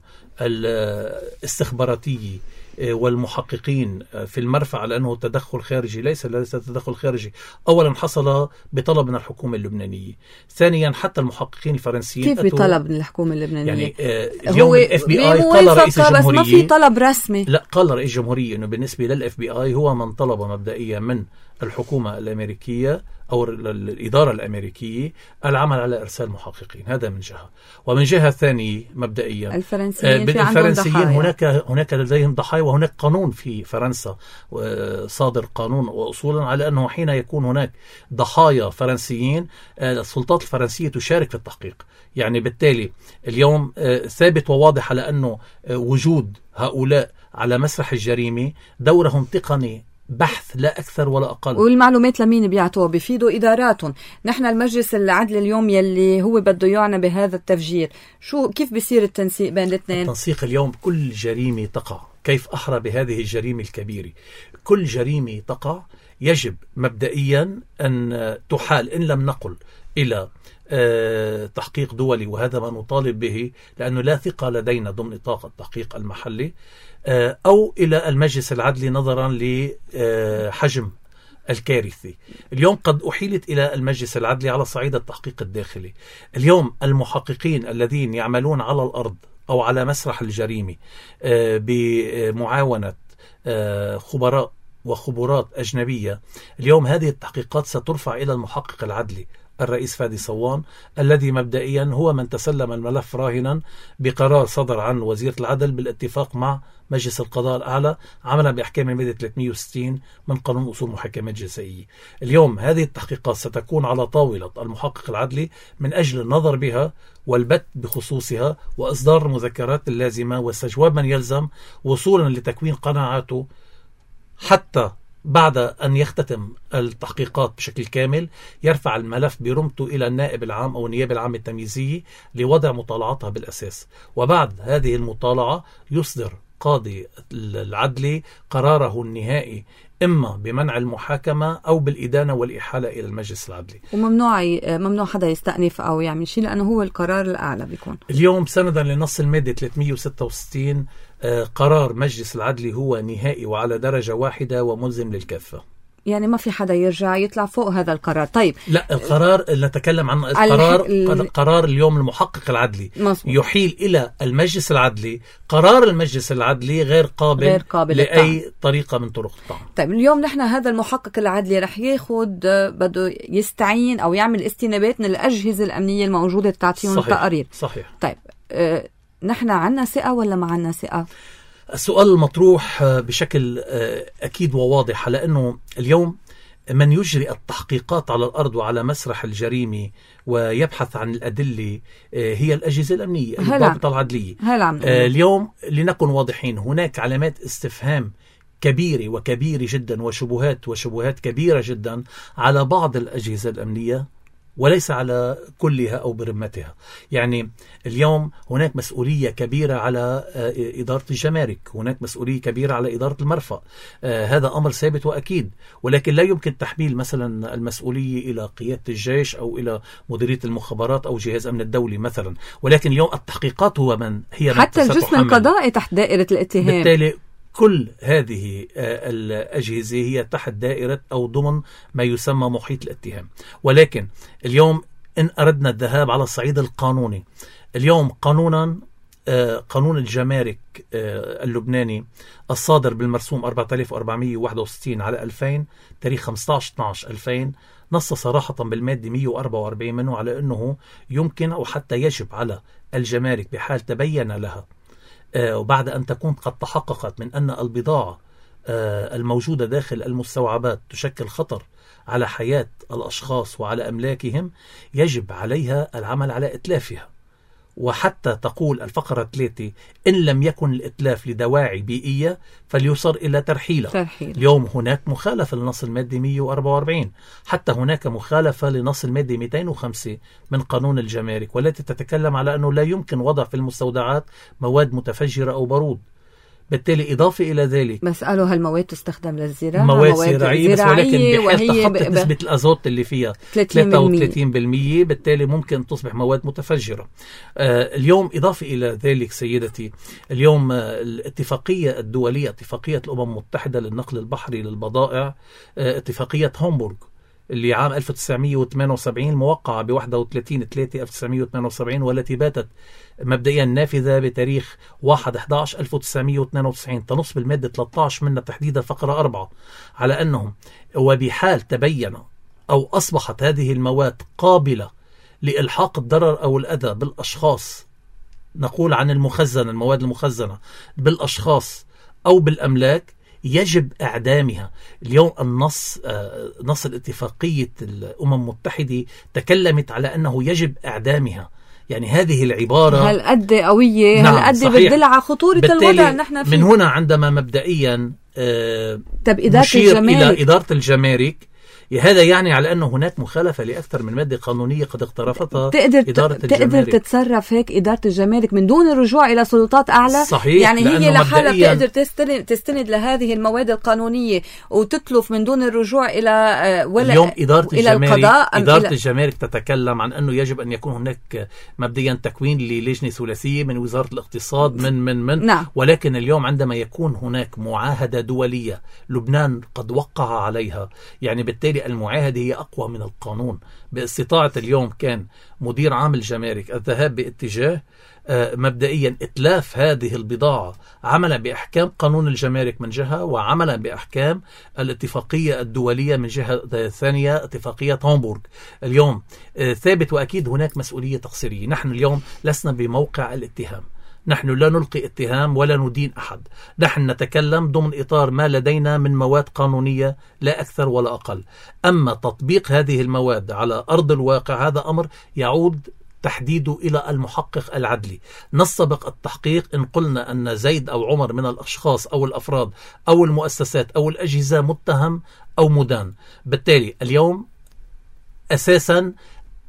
الاستخباراتية والمحققين في المرفأ على أنه تدخل خارجي. ليس ليس تدخل خارجي. أولا حصل بطلب من الحكومة اللبنانية، ثانيا حتى المحققين الفرنسيين كيف بطلب من الحكومة اللبنانية؟ يعني آه اليوم الاف بي اي قال رئيس الجمهورية، بس ما في طلب رسمي. لا، قال رئيس الجمهورية أنه بالنسبة للاف بي اي هو من طلب مبدئيا من الحكومة الأمريكية أو الإدارة الأمريكية العمل على إرسال محققين. هذا من جهة. ومن جهة ثانية مبدئيا الفرنسيين, في الفرنسيين هناك هناك لديهم ضحايا، وهناك قانون في فرنسا صادر قانون وأصولا على أنه حين يكون هناك ضحايا فرنسيين السلطات الفرنسية تشارك في التحقيق. يعني بالتالي اليوم ثابت وواضح على أنه وجود هؤلاء على مسرح الجريمة دورهم تقني بحث لا أكثر ولا أقل. والمعلومات لمين بيعطوها؟ بيفيدوا إداراتهم. نحن المجلس العدل اليوم يلي هو بده يعنى بهذا التفجير، شو كيف بيصير التنسيق بين الاثنين؟ التنسيق اليوم كل جريمة تقع، كيف أحرى بهذه الجريمة الكبيرة؟ كل جريمة تقع يجب مبدئيا أن تحال، إن لم نقل إلى أه تحقيق دولي، وهذا ما نطالب به لأنه لا ثقة لدينا ضمن نطاق التحقيق المحلي، أه أو إلى المجلس العدلي نظرا لحجم الكارثة. اليوم قد أحيلت إلى المجلس العدلي على صعيد التحقيق الداخلي. اليوم المحققين الذين يعملون على الأرض أو على مسرح الجريمة أه بمعاونة أه خبراء وخبرات أجنبية، اليوم هذه التحقيقات سترفع إلى المحقق العدلي الرئيس فادي صوان، الذي مبدئيا هو من تسلم الملف راهنا بقرار صدر عن وزيرة العدل بالاتفاق مع مجلس القضاء الأعلى عملا بأحكام المادة ثلاثمئة وستين من قانون أصول محاكمات جزائية. اليوم هذه التحقيقات ستكون على طاولة المحقق العدلي من أجل النظر بها والبت بخصوصها وإصدار المذكرات اللازمة واستجواب من يلزم وصولا لتكوين قناعاته، حتى بعد أن يختتم التحقيقات بشكل كامل يرفع الملف برمته إلى النائب العام أو النيابة العامة التمييزية لوضع مطالعاتها بالأساس، وبعد هذه المطالعة يصدر القاضي العدلي قراره النهائي إما بمنع المحاكمة أو بالإدانة والإحالة إلى المجلس العدلي. وممنوع ممنوع حدا يستأنف أو يعمل شيء لأنه هو القرار الأعلى بيكون. اليوم سندا لنص المادة ثلاثمئة وستة وستين قرار مجلس العدلي هو نهائي وعلى درجة واحدة وملزم للكافة. يعني ما في حدا يرجع يطلع فوق هذا القرار. طيب لا، القرار اللي نتكلم عنه القرار ال... قرار اليوم المحقق العدلي مصبوط. يحيل إلى المجلس العدلي قرار المجلس العدلي غير قابل, غير قابل لأي الطعن. طريقة من طرق الطعن. طيب اليوم نحن هذا المحقق العدلي رح ياخد بده يستعين أو يعمل استنابات من الأجهزة الأمنية الموجودة تعطيهم التقارير. صحيح. طيب اه نحن عنا ثقة ولا ما عنا ثقة؟ السؤال المطروح بشكل أكيد وواضح، لأنه اليوم من يجري التحقيقات على الأرض وعلى مسرح الجريمة ويبحث عن الأدلة هي الأجهزة الأمنية الضابطة العدلية. اليوم لنكن واضحين، هناك علامات استفهام كبيرة وكبيرة جدا وشبهات وشبهات كبيرة جدا على بعض الأجهزة الأمنية وليس على كلها أو برمتها. يعني اليوم هناك مسؤولية كبيرة على إدارة الجمارك، هناك مسؤولية كبيرة على إدارة المرفأ، هذا أمر ثابت وأكيد، ولكن لا يمكن تحميل مثلا المسؤولية إلى قيادة الجيش أو إلى مديرية المخابرات أو جهاز أمن الدولي مثلا. ولكن اليوم التحقيقات هو من هي من حتى الجسم القضائي تحت دائرة الاتهام. بالتالي كل هذه الأجهزة هي تحت دائرة أو ضمن ما يسمى محيط الاتهام. ولكن اليوم إن أردنا الذهاب على الصعيد القانوني، اليوم قانونا قانون الجمارك اللبناني الصادر بالمرسوم أربعة آلاف وأربعمئة وواحد وستين على ألفين تاريخ خمسة عشر اثني عشر ألفين نص صراحة بالمادة مئة وأربعة وأربعين منه على أنه يمكن أو حتى يجب على الجمارك بحال تبين لها وبعد أن تكون قد تحققت من أن البضاعة الموجودة داخل المستوعبات تشكل خطر على حياة الأشخاص وعلى أملاكهم، يجب عليها العمل على إتلافها. وحتى تقول الفقرة ثلاثة إن لم يكن الإتلاف لدواعي بيئية فليصر إلى ترحيله. ترحيل. اليوم هناك مخالفة لنص المادة مئة وأربعة وأربعين، حتى هناك مخالفة لنص المادة مئتين وخمسة من قانون الجمارك والتي تتكلم على أنه لا يمكن وضع في المستودعات مواد متفجرة أو بارود. بالتالي إضافة إلى ذلك بس قالوا هالمواد تستخدم للزراعة، مواد زراعية بس، ولكن بحال تخطط نسبة الأزوت اللي فيها ثلاثة وثلاثين بالمئة بالتالي ممكن تصبح مواد متفجرة. آه اليوم إضافة إلى ذلك سيدتي، اليوم آه الاتفاقية الدولية، اتفاقية الأمم المتحدة للنقل البحري للبضائع، آه اتفاقية هامبورغ اللي عام ألف وتسعمئة وثمانية وسبعين موقعة ب واحد وثلاثين ثلاثة ألف وتسعمئة وثمانية وسبعين والتي باتت مبدئيا نافذة بتاريخ واحد أحد عشر ألف وتسعمئة واثنين وتسعين، تنص بالمادة ثلاثة عشر منها تحديدا فقرة أربعة على أنهم وبحال تبين أو أصبحت هذه المواد قابلة لإلحاق الضرر أو الأذى بالأشخاص، نقول عن المخزن المواد المخزنة بالأشخاص أو بالأملاك، يجب إعدامها. اليوم النص آه نص الاتفاقية الأمم المتحدة تكلمت على أنه يجب إعدامها. يعني هذه العبارة هالقد قوية، نعم هالقد بتدل على خطورة الوضع نحن فيه. من هنا عندما مبدئيا آه إدارة نشير إلى إدارة الجمارك، هذا يعني على أنه هناك مخالفة لأكثر من مادة قانونية قد اقترفتها تقدر إدارة تقدر الجمارك. تتصرف هيك إدارة الجمارك من دون الرجوع إلى سلطات أعلى. صحيح. يعني هي لحالها تقدر تستند, تستند لهذه المواد القانونية وتتلف من دون الرجوع إلى ولا اليوم إدارة إلى الجمارك القضاء. إدارة إلى الجمارك تتكلم عن أنه يجب أن يكون هناك مبدئيا تكوين للجنة ثلاثية من وزارة الاقتصاد من من من نعم. ولكن اليوم عندما يكون هناك معاهدة دولية لبنان قد وقع عليها، يعني بالتالي المعاهدة هي أقوى من القانون. باستطاعة اليوم كان مدير عام الجمارك الذهاب باتجاه مبدئيا إتلاف هذه البضاعة عملا بأحكام قانون الجمارك من جهة، وعملا بأحكام الاتفاقية الدولية من جهة ثانية، اتفاقية هامبورغ. اليوم ثابت وأكيد هناك مسؤولية تقصيرية. نحن اليوم لسنا بموقع الاتهام، نحن لا نلقي اتهام ولا ندين أحد، نحن نتكلم ضمن إطار ما لدينا من مواد قانونية لا أكثر ولا أقل. أما تطبيق هذه المواد على أرض الواقع هذا أمر يعود تحديده إلى المحقق العدلي. نسبق التحقيق إن قلنا أن زيد أو عمر من الأشخاص أو الأفراد أو المؤسسات أو الأجهزة متهم أو مدان. بالتالي اليوم أساسا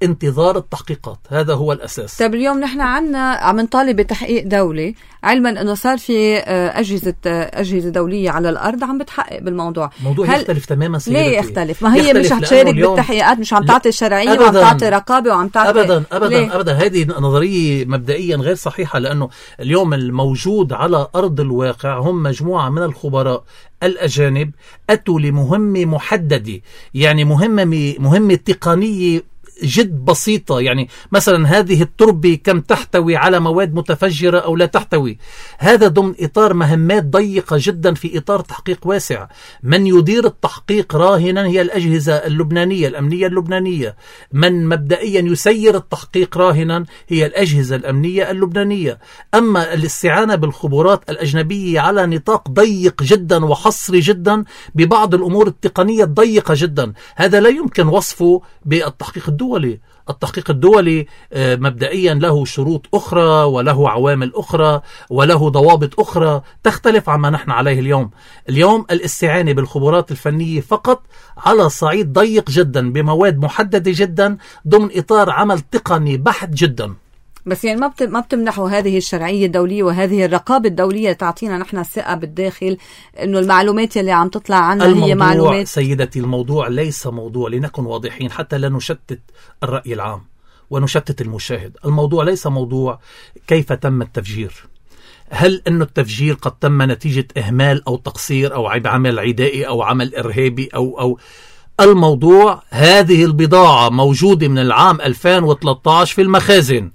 انتظار التحقيقات. هذا هو الأساس. طيب اليوم نحن عنا عم نطالب بتحقيق دولي، علما أنه صار في أجهزة أجهزة دولية على الأرض عم بتحقق بالموضوع. موضوع يختلف تماما سيدتي. ليه يختلف؟ ما هي مش هتشارك بالتحقيقات، مش عم تعطي الشرعية وعم تعطي رقابة وعم تعطي. أبدا أبدا ليه؟ أبدا هذه نظرية مبدئيا غير صحيحة، لأنه اليوم الموجود على أرض الواقع هم مجموعة من الخبراء الأجانب أتوا لمهمة محددة، يعني مهمة مهمة تقنية جد بسيطة. يعني مثلا هذه التربة كم تحتوي على مواد متفجرة أو لا تحتوي، هذا ضمن إطار مهمات ضيقة جدا في إطار تحقيق واسع. من يدير التحقيق راهنا هي الأجهزة اللبنانية الأمنية اللبنانية، من مبدئيا يسير التحقيق راهنا هي الأجهزة الأمنية اللبنانية. أما الاستعانة بالخبرات الأجنبية على نطاق ضيق جدا وحصري جدا ببعض الأمور التقنية الضيقة جدا، هذا لا يمكن وصفه بالتحقيق الدولي. التحقيق الدولي مبدئيا له شروط أخرى وله عوامل أخرى وله ضوابط أخرى تختلف عما نحن عليه اليوم. اليوم الاستعانة بالخبرات الفنية فقط على صعيد ضيق جدا بمواد محددة جدا ضمن إطار عمل تقني بحت جدا. بس يعني ما ما بتمنحوا هذه الشرعية الدولية وهذه الرقابة الدولية تعطينا نحن الثقة بالداخل إنه المعلومات اللي عم تطلع عنها هي معلومات. سيدتي الموضوع ليس موضوع، لنكن واضحين حتى لا نشتت الرأي العام ونشتت المشاهد. الموضوع ليس موضوع كيف تم التفجير، هل أن التفجير قد تم نتيجة إهمال أو تقصير أو عمل عدائي أو عمل إرهابي أو أو الموضوع هذه البضاعة موجودة من العام ألفين وثلاثة عشر في المخازن،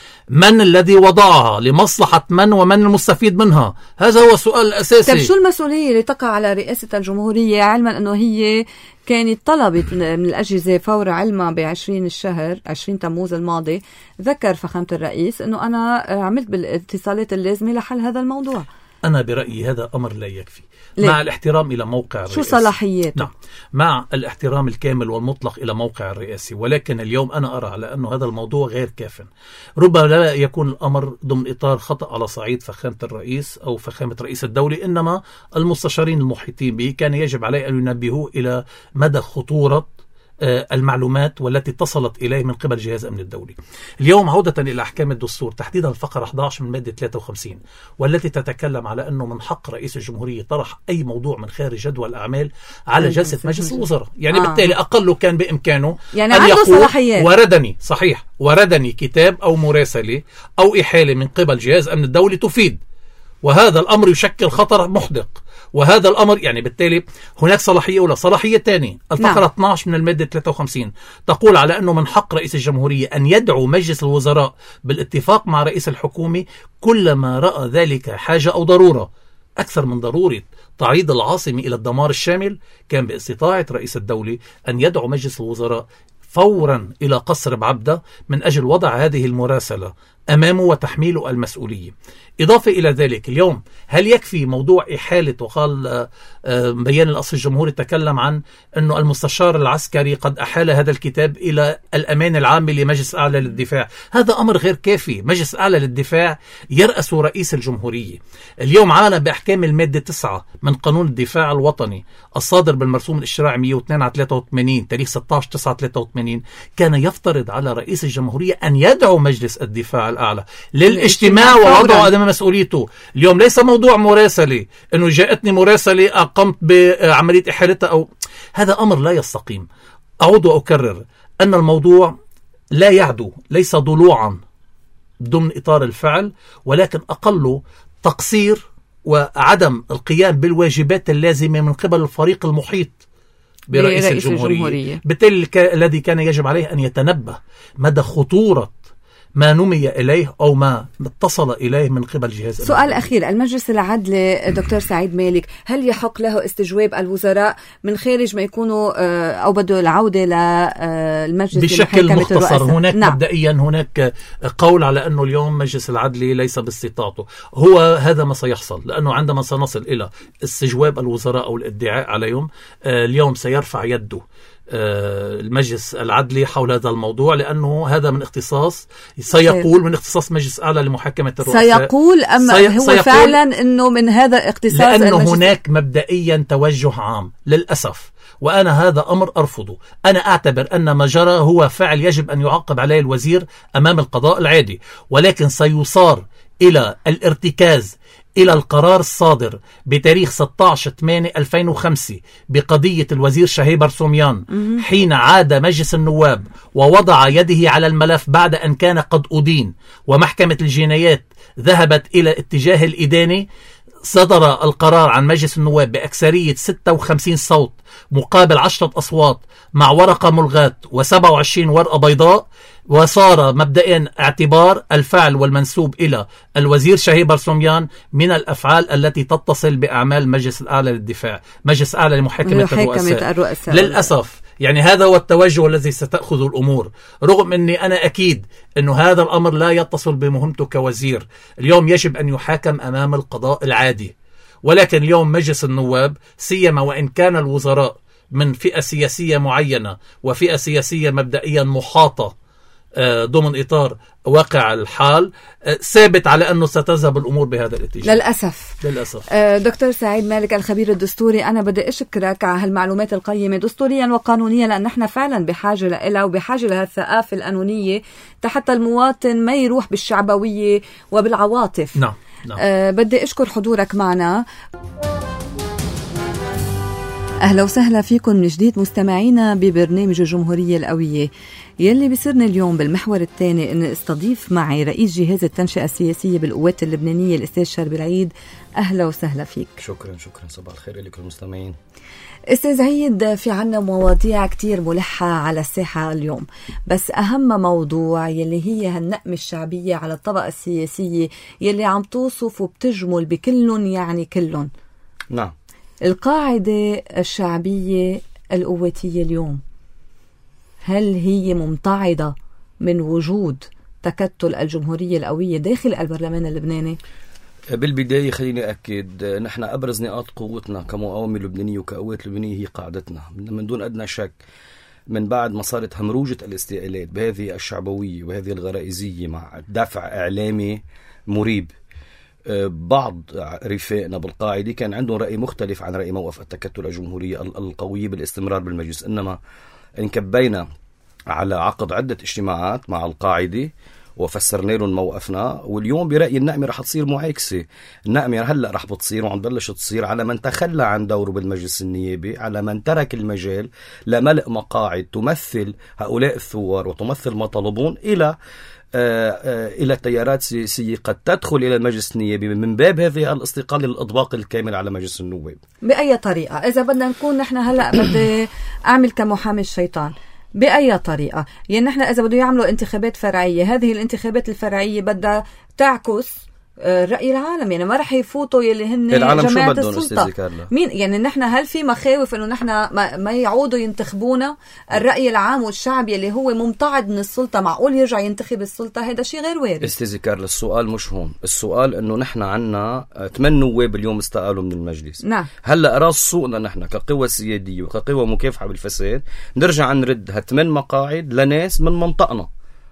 من الذي وضعها، لمصلحة من، ومن المستفيد منها؟ هذا هو السؤال الأساسي. طيب شو المسؤولية اللي تقع على رئاسة الجمهورية، علما أنه هي كانت طلبت من الأجهزة فور علما بعشرين الشهر عشرين تموز الماضي، ذكر فخامة الرئيس أنه أنا عملت بالاتصالات اللازمة لحل هذا الموضوع؟ أنا برأيي هذا أمر لا يكفي. ليه؟ مع الاحترام إلى موقع الرئاسي. شو صلاحياته؟ نعم، مع الاحترام الكامل والمطلق إلى موقع الرئاسي، ولكن اليوم أنا أرى على أنه هذا الموضوع غير كاف. ربما لا يكون الأمر ضمن إطار خطأ على صعيد فخامة الرئيس أو فخامة رئيس الدولة، إنما المستشارين المحيطين به كان يجب عليه أن ينبهوا إلى مدى خطورة المعلومات والتي اتصلت إليه من قبل جهاز أمن الدولي. اليوم عودة إلى أحكام الدستور، تحديدا الفقرة أحد عشر من مادة ثلاثة وخمسين، والتي تتكلم على أنه من حق رئيس الجمهورية طرح أي موضوع من خارج جدول الأعمال على جلسة مجلس الوزراء. يعني آه. بالتالي أقله كان بإمكانه يعني أن يقول صلاحيات. وردني صحيح وردني كتاب أو مراسلة أو إحالة من قبل جهاز أمن الدولي تفيد، وهذا الأمر يشكل خطر محدق، وهذا الأمر يعني بالتالي هناك صلاحية أولى. صلاحية ثانية الفقرة نعم. اثني عشر من المادة ثلاثة وخمسين تقول على أنه من حق رئيس الجمهورية أن يدعو مجلس الوزراء بالاتفاق مع رئيس الحكومة كلما رأى ذلك حاجة أو ضرورة. أكثر من ضرورة تعريض العاصمة إلى الدمار الشامل، كان باستطاعة رئيس الدولة أن يدعو مجلس الوزراء فورا إلى قصر بعبدة من أجل وضع هذه المراسلة أمامه وتحميله المسؤولية. إضافة إلى ذلك اليوم هل يكفي موضوع إحالة؟ وقال بيان القصر الجمهوري تكلم عن أنه المستشار العسكري قد أحال هذا الكتاب إلى الأمان العام لمجلس أعلى للدفاع. هذا أمر غير كافي. مجلس أعلى للدفاع يرأس رئيس الجمهورية. اليوم عملا بأحكام المادة تسعة من قانون الدفاع الوطني الصادر بالمرسوم الاشتراعي مئة واثنين على ثلاثة وثمانين تاريخ ستة عشر تسعة ثلاثة وثمانين، كان يفترض على رئيس الجمهورية أن يدعو مجلس الدفاع الأعلى للاجتماع ووضعه أمام مسؤوليته. اليوم ليس موضوع مراسلة أنه جاءتني مراسلة قمت بعملية إحالتها أو هذا أمر لا يستقيم. أعود وأكرر أن الموضوع لا يعدو، ليس ضلوعا ضمن إطار الفعل، ولكن أقله تقصير وعدم القيام بالواجبات اللازمة من قبل الفريق المحيط برئيس الجمهورية. الجمهورية بالتالي الذي كان يجب عليه أن يتنبه مدى خطورة ما نمي إليه أو ما اتصل إليه من قبل جهاز. سؤال أخير، المجلس العدلي دكتور سعيد مالك هل يحق له استجواب الوزراء من خارج ما يكونوا أو بدوا العودة للمجلس بشكل مختصر؟ هناك نعم. مبدئيا هناك قول على أنه اليوم مجلس العدلي ليس باستطاعته. هو هذا ما سيحصل، لأنه عندما سنصل إلى استجواب الوزراء أو الادعاء عليهم اليوم سيرفع يده المجلس العدلي حول هذا الموضوع، لأنه هذا من اختصاص سيقول من اختصاص مجلس أعلى لمحاكمة الرؤساء. سيقول أم سي... هو سيقول فعلا أنه من هذا اختصاص لأنه المجلس... هناك مبدئيا توجه عام للأسف وأنا هذا أمر أرفضه. أنا أعتبر أن ما جرى هو فعل يجب أن يعاقب عليه الوزير أمام القضاء العادي، ولكن سيصار إلى الارتكاز إلى القرار الصادر بتاريخ ستة عشر ثمانية ألفين وخمسة بقضية الوزير شهيب برسوميان حين عاد مجلس النواب ووضع يده على الملف بعد أن كان قد أدين، ومحكمة الجنايات ذهبت إلى اتجاه الإدانة. صدر القرار عن مجلس النواب بأكثرية ستة وخمسين صوت مقابل عشرة أصوات مع ورقة ملغاة وسبعة وعشرين ورقة بيضاء، وصار مبدئيا اعتبار الفعل والمنسوب إلى الوزير شهيب برسوميان من الأفعال التي تتصل بأعمال مجلس الأعلى للدفاع، مجلس الأعلى لمحاكمة الرؤساء. الرؤساء للأسف يعني هذا هو التوجه الذي ستأخذ الأمور، رغم أني أنا أكيد أن هذا الأمر لا يتصل بمهمته كوزير. اليوم يجب أن يحاكم أمام القضاء العادي، ولكن اليوم مجلس النواب سيما وإن كان الوزراء من فئة سياسية معينة وفئة سياسية مبدئيا محاطة ضمن إطار واقع الحال، ثابت على أنه ستذهب الأمور بهذا الاتجاه للأسف. للأسف. دكتور سعيد مالك الخبير الدستوري، أنا بدي أشكرك على هالمعلومات القيمة دستوريا وقانونيا، لأن نحن فعلا بحاجة لها وبحاجة لها الثقافة القانونية حتى المواطن ما يروح بالشعبوية وبالعواطف. نعم. نعم. أه بدي أشكر حضورك معنا. أهلا وسهلا فيكم من جديد مستمعينا ببرنامج الجمهورية القوية، يلي بيصيرنا اليوم بالمحور الثاني أن استضيف معي رئيس جهاز التنشئة السياسية بالقوات اللبنانية الأستاذ شربي العيد. أهلا وسهلا فيك. شكرا شكرا صباح الخير لكم المستمعين. أستاذ عيد، في عنا مواضيع كتير ملحة على الساحة اليوم، بس أهم موضوع يلي هي هالنقمة الشعبية على الطبقة السياسية يلي عم توصف وبتجمل بكلن يعني كلن. نعم. القاعدة الشعبية القواتية اليوم، هل هي ممتعضة من وجود تكتل الجمهورية القوية داخل البرلمان اللبناني؟ بالبداية خليني أكد، نحن أبرز نقاط قوتنا كمقاومة لبنانية وكقوات لبنانية هي قاعدتنا من دون أدنى شك. من بعد ما صارت همروجة الاستقلالات بهذه الشعبوية وهذه الغرائزية مع دفع إعلامي مريب، بعض رفاقنا بالقاعدة كان عندهم رأي مختلف عن رأي موقف التكتل الجمهورية القوية بالاستمرار بالمجلس، إنما انكبينا على عقد عدة اجتماعات مع القاعدة وفسرنا لهم موقفنا، واليوم برأيي النقمة رح تصير معاكسة. النقمة هلأ رح بتصير وعم تبلش تصير على من تخلى عن دوره بالمجلس النيابي، على من ترك المجال لملء مقاعد تمثل هؤلاء الثوار وتمثل مطالبون إلى آآ آآ إلى التيارات السياسية قد تدخل إلى المجلس النيابي من باب هذه الاستقلال للإطباق الكامل على مجلس النواب. بأي طريقة؟ إذا بدنا نكون نحن هلأ بدي أعمل كمحامي الشيطان، بأي طريقة؟ يعني نحن إذا بدو يعملوا انتخابات فرعية، هذه الانتخابات الفرعية بدها تعكس الرأي العالم، يعني ما رح يفوتوا يلي هن جماعة السلطة. مين يعني نحن هل في مخاوف انه نحن ما, ما يعودوا ينتخبونا؟ الرأي العام والشعب يلي هو ممتعض من السلطة معقول يرجع ينتخب السلطة؟ هذا شيء غير وارد. استاذي كارل، السؤال مش هون، السؤال انه نحن عنا ثمان نواب اليوم استقالوا من المجلس. نعم. هلا راس سوقنا نحن كقوى سيادية وكقوى مكافحة بالفساد نرجع نرد هالثمان مقاعد لناس من منطقنا.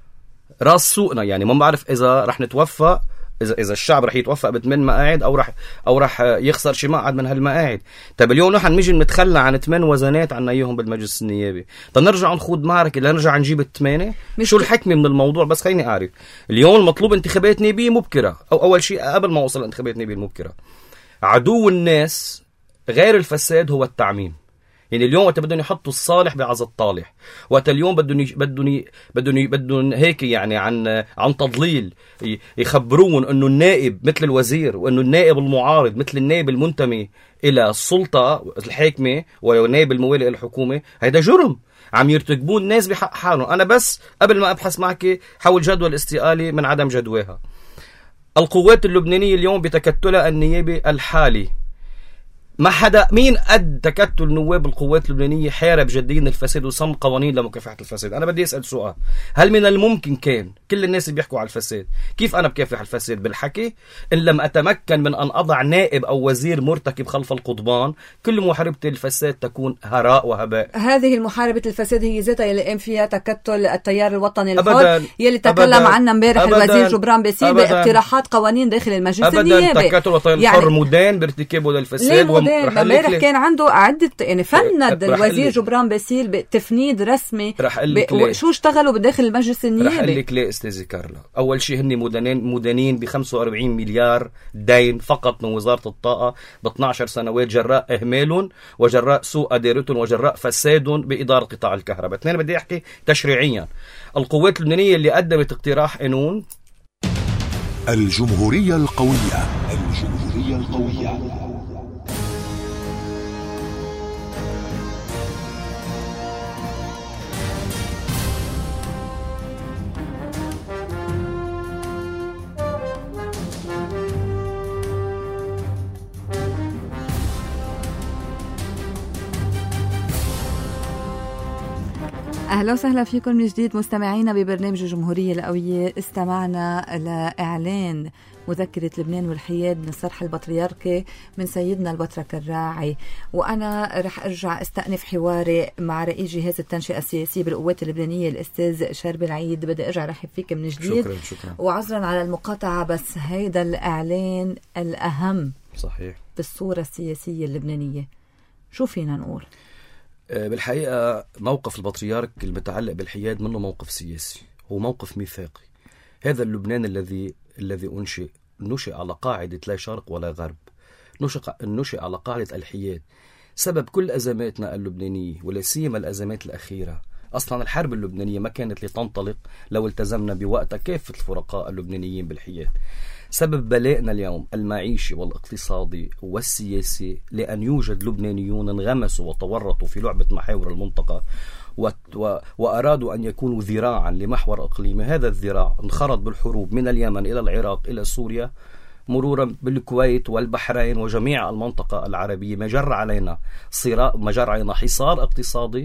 راس سوقنا يعني ما بعرف اذا رح نتوفق، إذا إذا الشعب رح يتوفق بثمان مقاعد أو رح أو رح يخسر شي مقعد من هالمقاعد. طب اليوم نحن نيجي نتخلى عن ثمان وزنات عنا إياهم بالمجلس النيابي، طب نرجع نخوض معركة لنرجع نجيب الثمانية؟ شو الحكمة من الموضوع؟ بس خليني أعرف. اليوم المطلوب انتخابات نيابية مبكرة، أو أول شيء قبل ما وصل انتخابات نيابية المبكرة. عدو الناس غير الفساد هو التعميم. يعني اليوم وقت بدهم يحطوا الصالح بعز الطالح، وقت اليوم بدهم بدهم بدهم بدهم هيك يعني عن عن تضليل يخبرون انه النائب مثل الوزير، وانه النائب المعارض مثل النائب المنتمي الى السلطه الحاكمه والنائب الموالي للحكومه. هيدا جرم عم يرتكبون الناس بحق حالهم. انا بس قبل ما ابحث معك حول جدوى الاستقاله من عدم جدواها. القوات اللبنانيه اليوم بتكتلها النيابي الحالي، ما حدا مين قد تكتل نواب القوات اللبنانية حارب جديا الفساد وصم قوانين لمكافحة الفساد. أنا بدي أسأل سؤال، هل من الممكن كان كل الناس اللي بيحكوا على الفساد كيف أنا بكافح الفساد بالحكي إن لم أتمكن من أن أضع نائب أو وزير مرتكب خلف القضبان؟ كل محاربة الفساد تكون هراء وهباء. هذه المحاربة الفساد هي ذاتها يلي قام فيها تكتل التيار الوطني الحر يلي تكلم عنها امبارح الوزير جبران باسيل باقتراحات قوانين داخل المجلس النيابي. أبدا تكتل الوطني الحر يعني مدان بارتكابه للفساد سودان امبارح كان عنده عدة يعني فند الوزير جبران باسيل بتفنيد رسمي ب... شو اشتغلوا بداخل المجلس النيابي. رح أقول لك ليه استاذي كارلا. أول شيء هن مدنين مدنين ب خمسة وأربعين مليار دين فقط من وزارة الطاقة ب اثنتي عشرة سنوات جراء إهمالهم وجراء سوء أدارتهم وجراء فسادهم بإدارة قطاع الكهرباء. اثنين بدي أحكي تشريعيا. القوات اللبنانية اللي قدمت اقتراح قانون الجمهورية القوية. الجمهورية القوية. أهلا وسهلا فيكم من جديد مستمعينا ببرنامج الجمهورية القوية. استمعنا لإعلان مذكرة لبنان والحياد من الصرح البطريركي من سيدنا البطرك الراعي، وأنا رح أرجع استأنف حواري مع رئيس جهاز التنشئة السياسية بالقوات اللبنانية الأستاذ شرب العيد. بدي أرجع رحب فيك من جديد. شكرا شكرا. وعذرا على المقاطعة، بس هيدا الإعلان الأهم صحيح بالصورة السياسية اللبنانية. شو فينا نقول؟ بالحقيقة موقف البطريرك المتعلق بالحياد منه موقف سياسي، هو موقف ميثاقي. هذا اللبنان الذي الذي أنشئ نشئ على قاعدة لا شرق ولا غرب، نشئ نشئ على قاعدة الحياد. سبب كل أزماتنا اللبنانية ولا سيما الأزمات الأخيرة، أصلا الحرب اللبنانية ما كانت لتنطلق لو التزمنا بوقتها كافة الفرقاء اللبنانيين بالحياد. سبب بلائنا اليوم المعيشي والاقتصادي والسياسي لأن يوجد لبنانيون انغمسوا وتورطوا في لعبة محاور المنطقة و... و... وأرادوا أن يكونوا ذراعا لمحور إقليمي. هذا الذراع انخرط بالحروب من اليمن إلى العراق إلى سوريا مرورا بالكويت والبحرين وجميع المنطقة العربية. ما جر علينا صراع، ما جر علينا حصار اقتصادي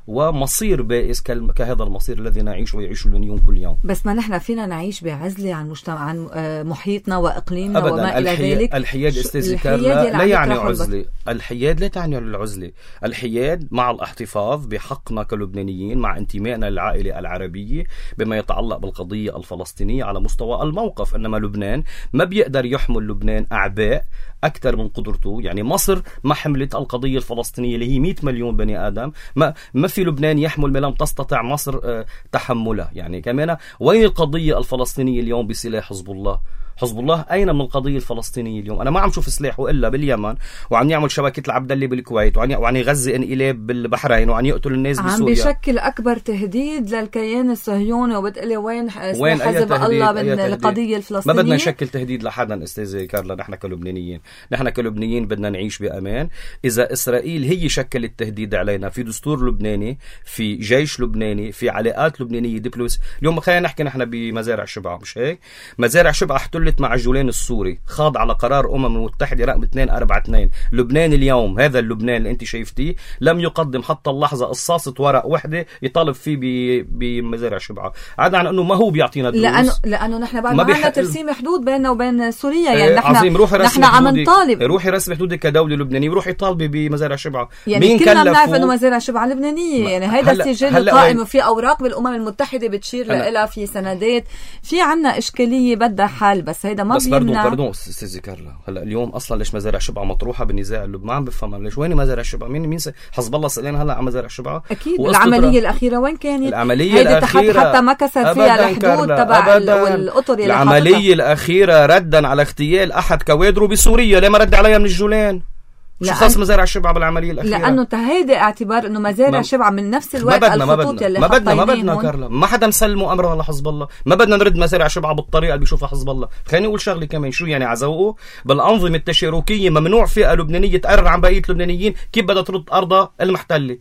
ومصير بائس كهذا المصير الذي نعيش ويعيش اللبنانيون كل يوم. بس ما نحن فينا نعيش بعزلة عن مجتمع عن محيطنا وإقليمنا أبداً. وما إلى ذلك. الحياد استاذ كارلا لا يعني عزلة. الحياد لا تعني العزلة. الحياد مع الاحتفاظ بحقنا كلبنانيين، مع انتمائنا للعائلة العربية بما يتعلق بالقضية الفلسطينية على مستوى الموقف. إنما لبنان ما بيقدر يحمل لبنان أعباء أكثر من قدرته. يعني مصر ما حملت القضية الفلسطينية اللي هي مئة مليون بني آدم، ما ما في لبنان يحمل ما لم تستطع مصر أه تحملها. يعني كمان وين القضية الفلسطينية اليوم بسلاح حزب الله؟ حزب الله أين من القضية الفلسطينية اليوم؟ أنا ما عم شوف سلاحه إلا باليمن، وعم يعمل شبكة العبد الله بالكويت، وعم وعم يغذي انقلاب بالبحرين، وعم يقتل الناس بسوريا. عم بيشكل أكبر تهديد للكيان الصهيوني. وبتقلي وين وين حزب الله من القضية الفلسطينية؟ ما بدنا نشكل تهديد لحدا استاذ كارلا. نحن كلبنانيين نحن كلبنانيين بدنا نعيش بأمان. إذا إسرائيل هي شكلت تهديد علينا في دستور لبناني، في جيش لبناني، في علاقات لبنانية دبلوماسية. اليوم خلينا نحكي نحن بمزارع شبعة، مش هيك؟ مزارع شبعة احتلت مع الجولان السوري، خاض على قرار أمم المتحدة رقم اثنين أربعة اثنين. لبنان اليوم، هذا اللبنان اللي انت شايفتيه، لم يقدم حتى اللحظة قصاصة ورق وحدة يطالب فيه بمزارع شبعة، عدا عن انه ما هو بيعطينا دروس. لانه لانه نحن بعد ما عندنا ترسيم حدود بيننا وبين سوريا. يعني ايه نحن عظيم. روحي نحن عم نطالب، روحي رسمي حدودك كدولة لبنانية وروحي طالبي بمزارع شبعة. يعني مين كلنا بنعرف انه مزارع شبعة لبنانية. يعني هيدا السجل قائم وفي اوراق بالامم المتحدة بتشير لها، في سندات، في عنا اشكالية بدها حل. بس هيدا ما بيمنع. باردون استاذ كارلا. هلا اليوم اصلا ليش مزارع شبعة مطروحة بالنزاع اللي ما عم بفهم ليش وين مزارع شبعة؟ مين مين حزب الله سألين هلا عن مزارع شبعة؟ اكيد العملية الأخيرة وين كانت؟ العملية الأخيرة حتى ما كسر فيها الحدود تبع والأطر. العملية الأخيرة ردا على اغتيال أحد كوادره بسوريا. ليه ما رد عليها من الجولان؟ شو خاص مزارع شبعة بالعملية الأخيرة؟ لأنه هيدا اعتبار إنه مزارع شبعة من نفس الوقت الخطوط يلي ما بدنا ما بدنا كارلا. ما حدا مسلموا أمره لحزب الله. ما بدنا نرد مزارع شبعة بالطريقة اللي بيشوفها حزب الله. خليني أقول شغلة كمان. شو يعني عزوقه بالأنظمة التشاركية ممنوع فئة لبنانية تقرر عن بقية اللبنانيين كيف بدها ترد أرضها المحتلة.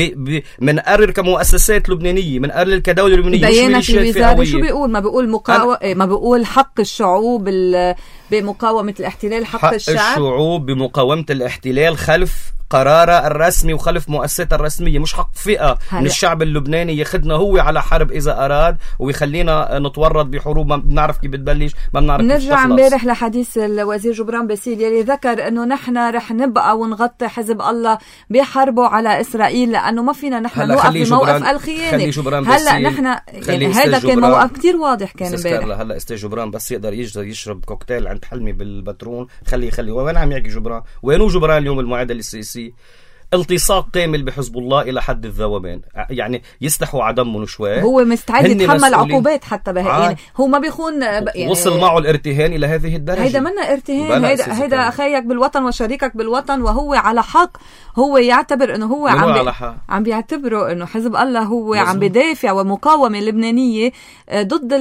منقرر كمؤسسات لبنانية، منقرر كدولة لبنانية. بيانات الوزارة شو بيقول؟ ما بيقول مقاو... ما بيقول حق الشعوب ال... بمقاومة الاحتلال، حق, حق الشعب الشعوب بمقاومة الاحتلال خلف قراره الرسمي وخلف مؤسساتها الرسميه، مش حق فئه من الشعب اللبناني ياخذنا هو على حرب اذا اراد ويخلينا نتورط بحروب ما بنعرف كيف بتبلش، ما بنعرف كيف تخلص. نرجع امبارح لحديث الوزير جبران باسيل يلي ذكر انه نحن رح نبقى ونغطي حزب الله بحربه على اسرائيل لانه ما فينا نحن نوقف بموقف الخيانه. هلا نحن يعني هذا كان موقف كثير واضح كان امبارح. هلا استاذ جبران بس يقدر يجي يشرب كوكتيل عند حلمي بالبترون، خلي خلي وين عم يحكي جبران؟ وينو جبران اليوم المعادله السياسيه؟ التصاق كامل بحزب الله الى حد الذوبان، يعني يستحوا عدمهم شوي، هو مستعد يتحمل عقوبات حتى بهي يعني هو ما بيخون يعني وصل معه الارتهان الى هذه الدرجه. هيدا منا ارتهان، هيدا هيدا اخيك بالوطن وشريكك بالوطن وهو على حق. هو يعتبر انه هو عم بي... عم بيعتبره انه حزب الله هو مزم. عم بدافع ومقاومه لبنانيه ضد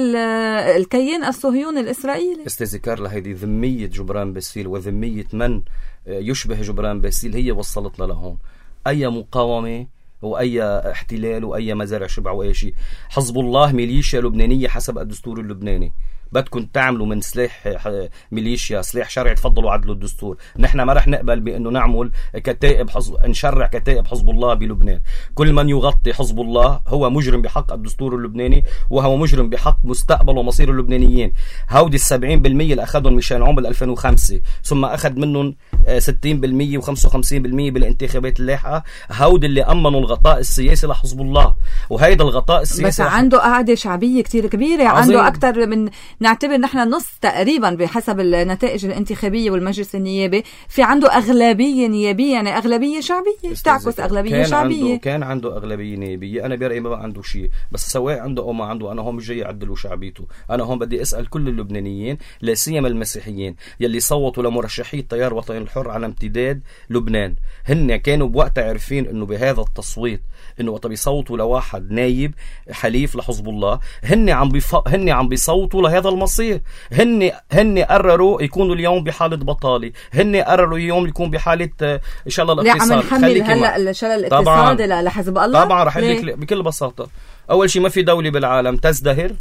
الكيان الصهيوني الاسرائيلي. استاذ كارلا هيدي ذميه جبران باسيل وذميه من يشبه جبران باسيل هي وصلتنا لهون. أي مقاومة وأي احتلال وأي مزارع شبع وأي شيء. حزب الله ميليشيا لبنانية حسب الدستور اللبناني. بدكم تعملوا من سلاح ميليشيا سلاح شرعي، تفضلوا عدلوا الدستور. نحن ما رح نقبل بأنه نعمل كتائب حزب، نشرع كتائب حزب الله بلبنان. كل من يغطي حزب الله هو مجرم بحق الدستور اللبناني وهو مجرم بحق مستقبل ومصير اللبنانيين. هودي السبعين بالمية اللي أخذهم ميشيل عون بالألفين وخمسة ثم أخذ منهم ستين بالمية وخمسة وخمسين بالمية بالانتخابات اللاحقة، هودي اللي أمنوا الغطاء السياسي لحزب الله. وهيدا الغطاء السياسي بس عنده قاعدة شعبية كتير كبيرة، عظيم. عنده أكتر من نعتبر نحن نص تقريبا بحسب النتائج الانتخابية والمجلس النيابي، في عنده أغلبية نيابية يعني أغلبية شعبية تعكس أغلبية كان شعبية. عنده كان عنده أغلبية نيابية. أنا برأيي ما عنده شيء، بس سواء عنده أو ما عنده أنا هون مش جاي أعدلوا شعبيته. أنا هون بدي أسأل كل اللبنانيين لا سيما المسيحيين يلي صوتوا لمرشحي التيار الوطني الحر على امتداد لبنان، هن كانوا بوقتها عارفين إنه بهذا التصويت إنه وقت بيصوتوا لواحد نايب حليف لحزب الله هن عم بيف... هن عم بيصوتوا لهذا المصير. هن هن قرروا يكونوا اليوم بحالة بطالة، هن قرروا اليوم يكون بحالة إن شاء الله الاقتصاد. عم نحمل هلا الشلل الاقتصادي لحزب الله. طبعا رح لك بكل بساطة. أول شيء ما في دولة بالعالم تزدهر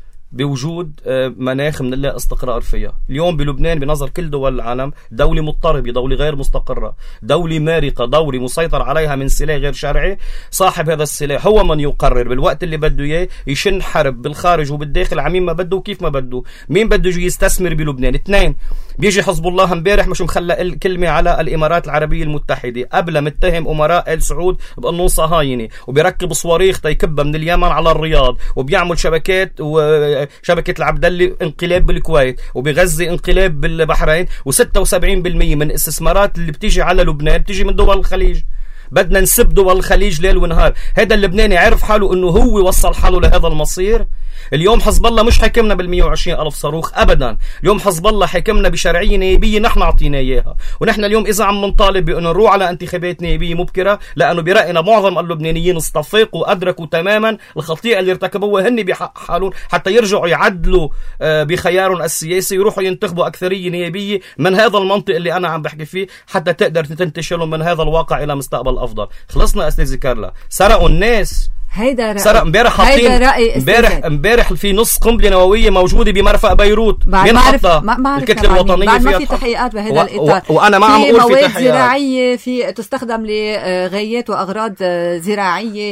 بوجود مناخ من اللا استقرار فيها. اليوم بلبنان بنظر كل دول العالم دولة مضطربة، دولة غير مستقرة، دولة مارقة، دولة مسيطر عليها من سلاح غير شرعي. صاحب هذا السلاح هو من يقرر بالوقت اللي بده اياه يشن حرب بالخارج وبالداخل عمين ما بده وكيف ما بده. مين بده يجي يستثمر بلبنان؟ اثنين، بيجي حزب الله امبارح مش مخلى الكلمة على الإمارات العربية المتحدة، قبل متهم أمراء آل سعود بأنه صهاينة، وبيركب صواريخ تيكبها من اليمن على الرياض، وبيعمل شبكات وشبكة العبدلي انقلاب بالكويت، وبغزة انقلاب بالبحرين، وستة وسبعين بالمية من الاستثمارات اللي بتيجي على لبنان بتيجي من دول الخليج. بدنا نسب دول الخليج ليل ونهار. هذا اللبناني عرف حاله انه هو وصل حاله لهذا المصير. اليوم حزب الله مش حكمنا بالمية وعشرين ألف صاروخ أبدا. اليوم حزب الله حكمنا بشرعية نيابية نحن عطينا إياها. ونحن اليوم إذا عم نطالب بأنه نروح على انتخابات نيابية مبكرة، لأنه برأينا معظم اللبنانيين استفاقوا وأدركوا تماما الخطيئة اللي ارتكبوها هن بحق حالهم حتى يرجعوا يعدلوا بخيارهم السياسي يروحوا ينتخبوا أكثرية نيابية من هذا المنطق اللي أنا عم بحكي فيه حتى تقدر تنتشلهم من هذا الواقع إلى مستقبل أفضل. خلصنا أستاذ كارلا، سرقوا الناس. هيدا رأي. سرق امبارح حاطين امبارح امبارح في نص قنبله نوويه موجوده بمرفأ بيروت. مين حطها؟ الكتله الوطنيه. بعد ما في تحقيقات بهذا الإطار. وانا ما عم اقول في مواد زراعيه في تستخدم لغايات واغراض زراعيه،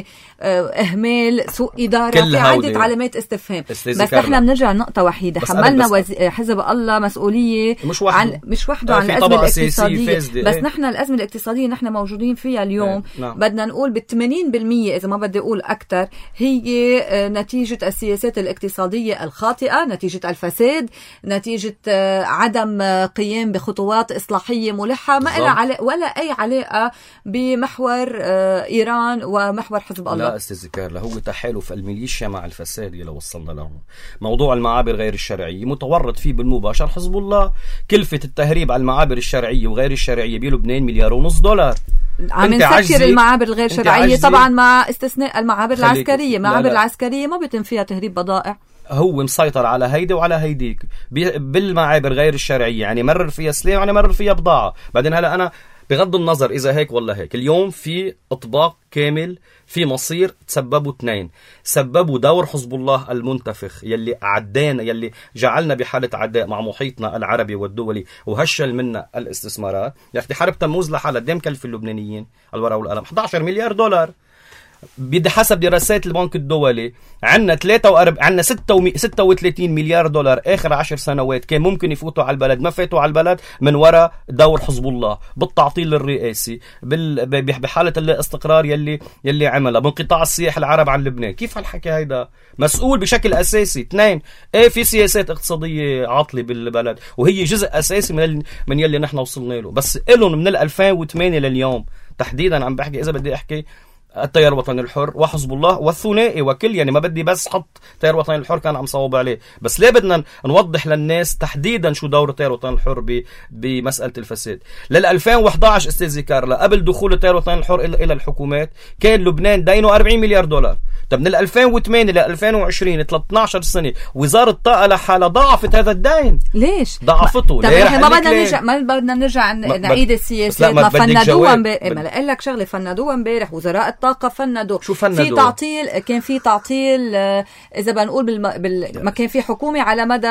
اهمال، سوء اداره، في عده علامات استفهام. بس احنا بنرجع لنقطه وحيده، حملنا وز... حزب الله مسؤوليه مش وحده عن مش وحده عن الازمه الاقتصاديه. بس نحن الازمه الاقتصاديه نحن موجودين فيها اليوم. نعم. بدنا نقول بالثمانين بالمية اذا ما بدي اقول أكثر هي نتيجة السياسات الاقتصادية الخاطئة، نتيجة الفساد، نتيجة عدم قيام بخطوات إصلاحية ملحة، ما لها علاقة ولا أي علاقة بمحور إيران ومحور حزب الله. لا أستاذ كارلا، هو تحالف الميليشيا مع الفساد اللي وصلنا له. موضوع المعابر غير الشرعية متورط فيه بالمباشر حزب الله. كلفة التهريب على المعابر الشرعية وغير الشرعية بلبنان مليار ونص دولار. عم نسكر المعابر الغير شرعية طبعا مع استثناء المعابر العسكرية. المعابر العسكرية ما بيتم فيها تهريب بضائع. هو مسيطر على هيدا وعلى هيديك بالمعابر غير الشرعية، يعني مرر فيها سلاح يعني مرر فيها بضاعة. بعدين هلا أنا بغض النظر إذا هيك ولا هيك، اليوم في إطباق كامل في مصير تسببوا اثنين. سببوا دور حزب الله المنتفخ يلي عدينا، يلي جعلنا بحالة عداء مع محيطنا العربي والدولي وهشل منا الاستثمارات. يا أخي حرب تموز لحالها قد ايه مكلف اللبنانيين الورقة والقلم؟ إحدى عشر مليار دولار. بدي حسب دراسات البنك الدولي عندنا ثلاثة وأربعين عندنا ستة وثلاثين مليار دولار آخر عشر سنوات كان ممكن يفوتوا على البلد، ما فاتوا على البلد من وراء دور حزب الله بالتعطيل الرئاسي، بحالة الاستقرار يلي يلي عملها، بانقطاع السياح العرب عن لبنان. كيف هالحكي هيدا؟ مسؤول بشكل أساسي. اثنين، ايه في سياسات اقتصادية عاطلة بالبلد وهي جزء أساسي من من يلي نحن وصلنا له، بس إلهم من ألفين وثمانية لليوم تحديدا عم بحكي. إذا بدي أحكي التيار الوطني الحر وحزب الله والثنائي وكل، يعني ما بدي بس حط التيار الوطني الحر كان عم صوب عليه، بس ليه بدنا نوضح للناس تحديدا شو دور التيار الوطني الحر بمسألة الفساد. لل ألفين وإحدى عشر استاذ كارلا قبل دخول التيار الوطني الحر إلى الحكومات كان لبنان دينه أربعين مليار دولار. طب من ألفين وثمانية ل ألفين وعشرين ثلاثة عشر سنة وزارة الطاقة لحالها ضاعفت هذا الدين. ليش؟ ضعفته. طب احنا ما بدنا نرجع ما بدنا نرجع نعيد السياسات. ما فندوها امبارح، ما اقول لك شغله، فندوها امبارح وزراء الطاقة فندوا. شو فندوا؟ في تعطيل، كان في تعطيل اذا بنقول بالم... بال... ما كان في حكومة على مدى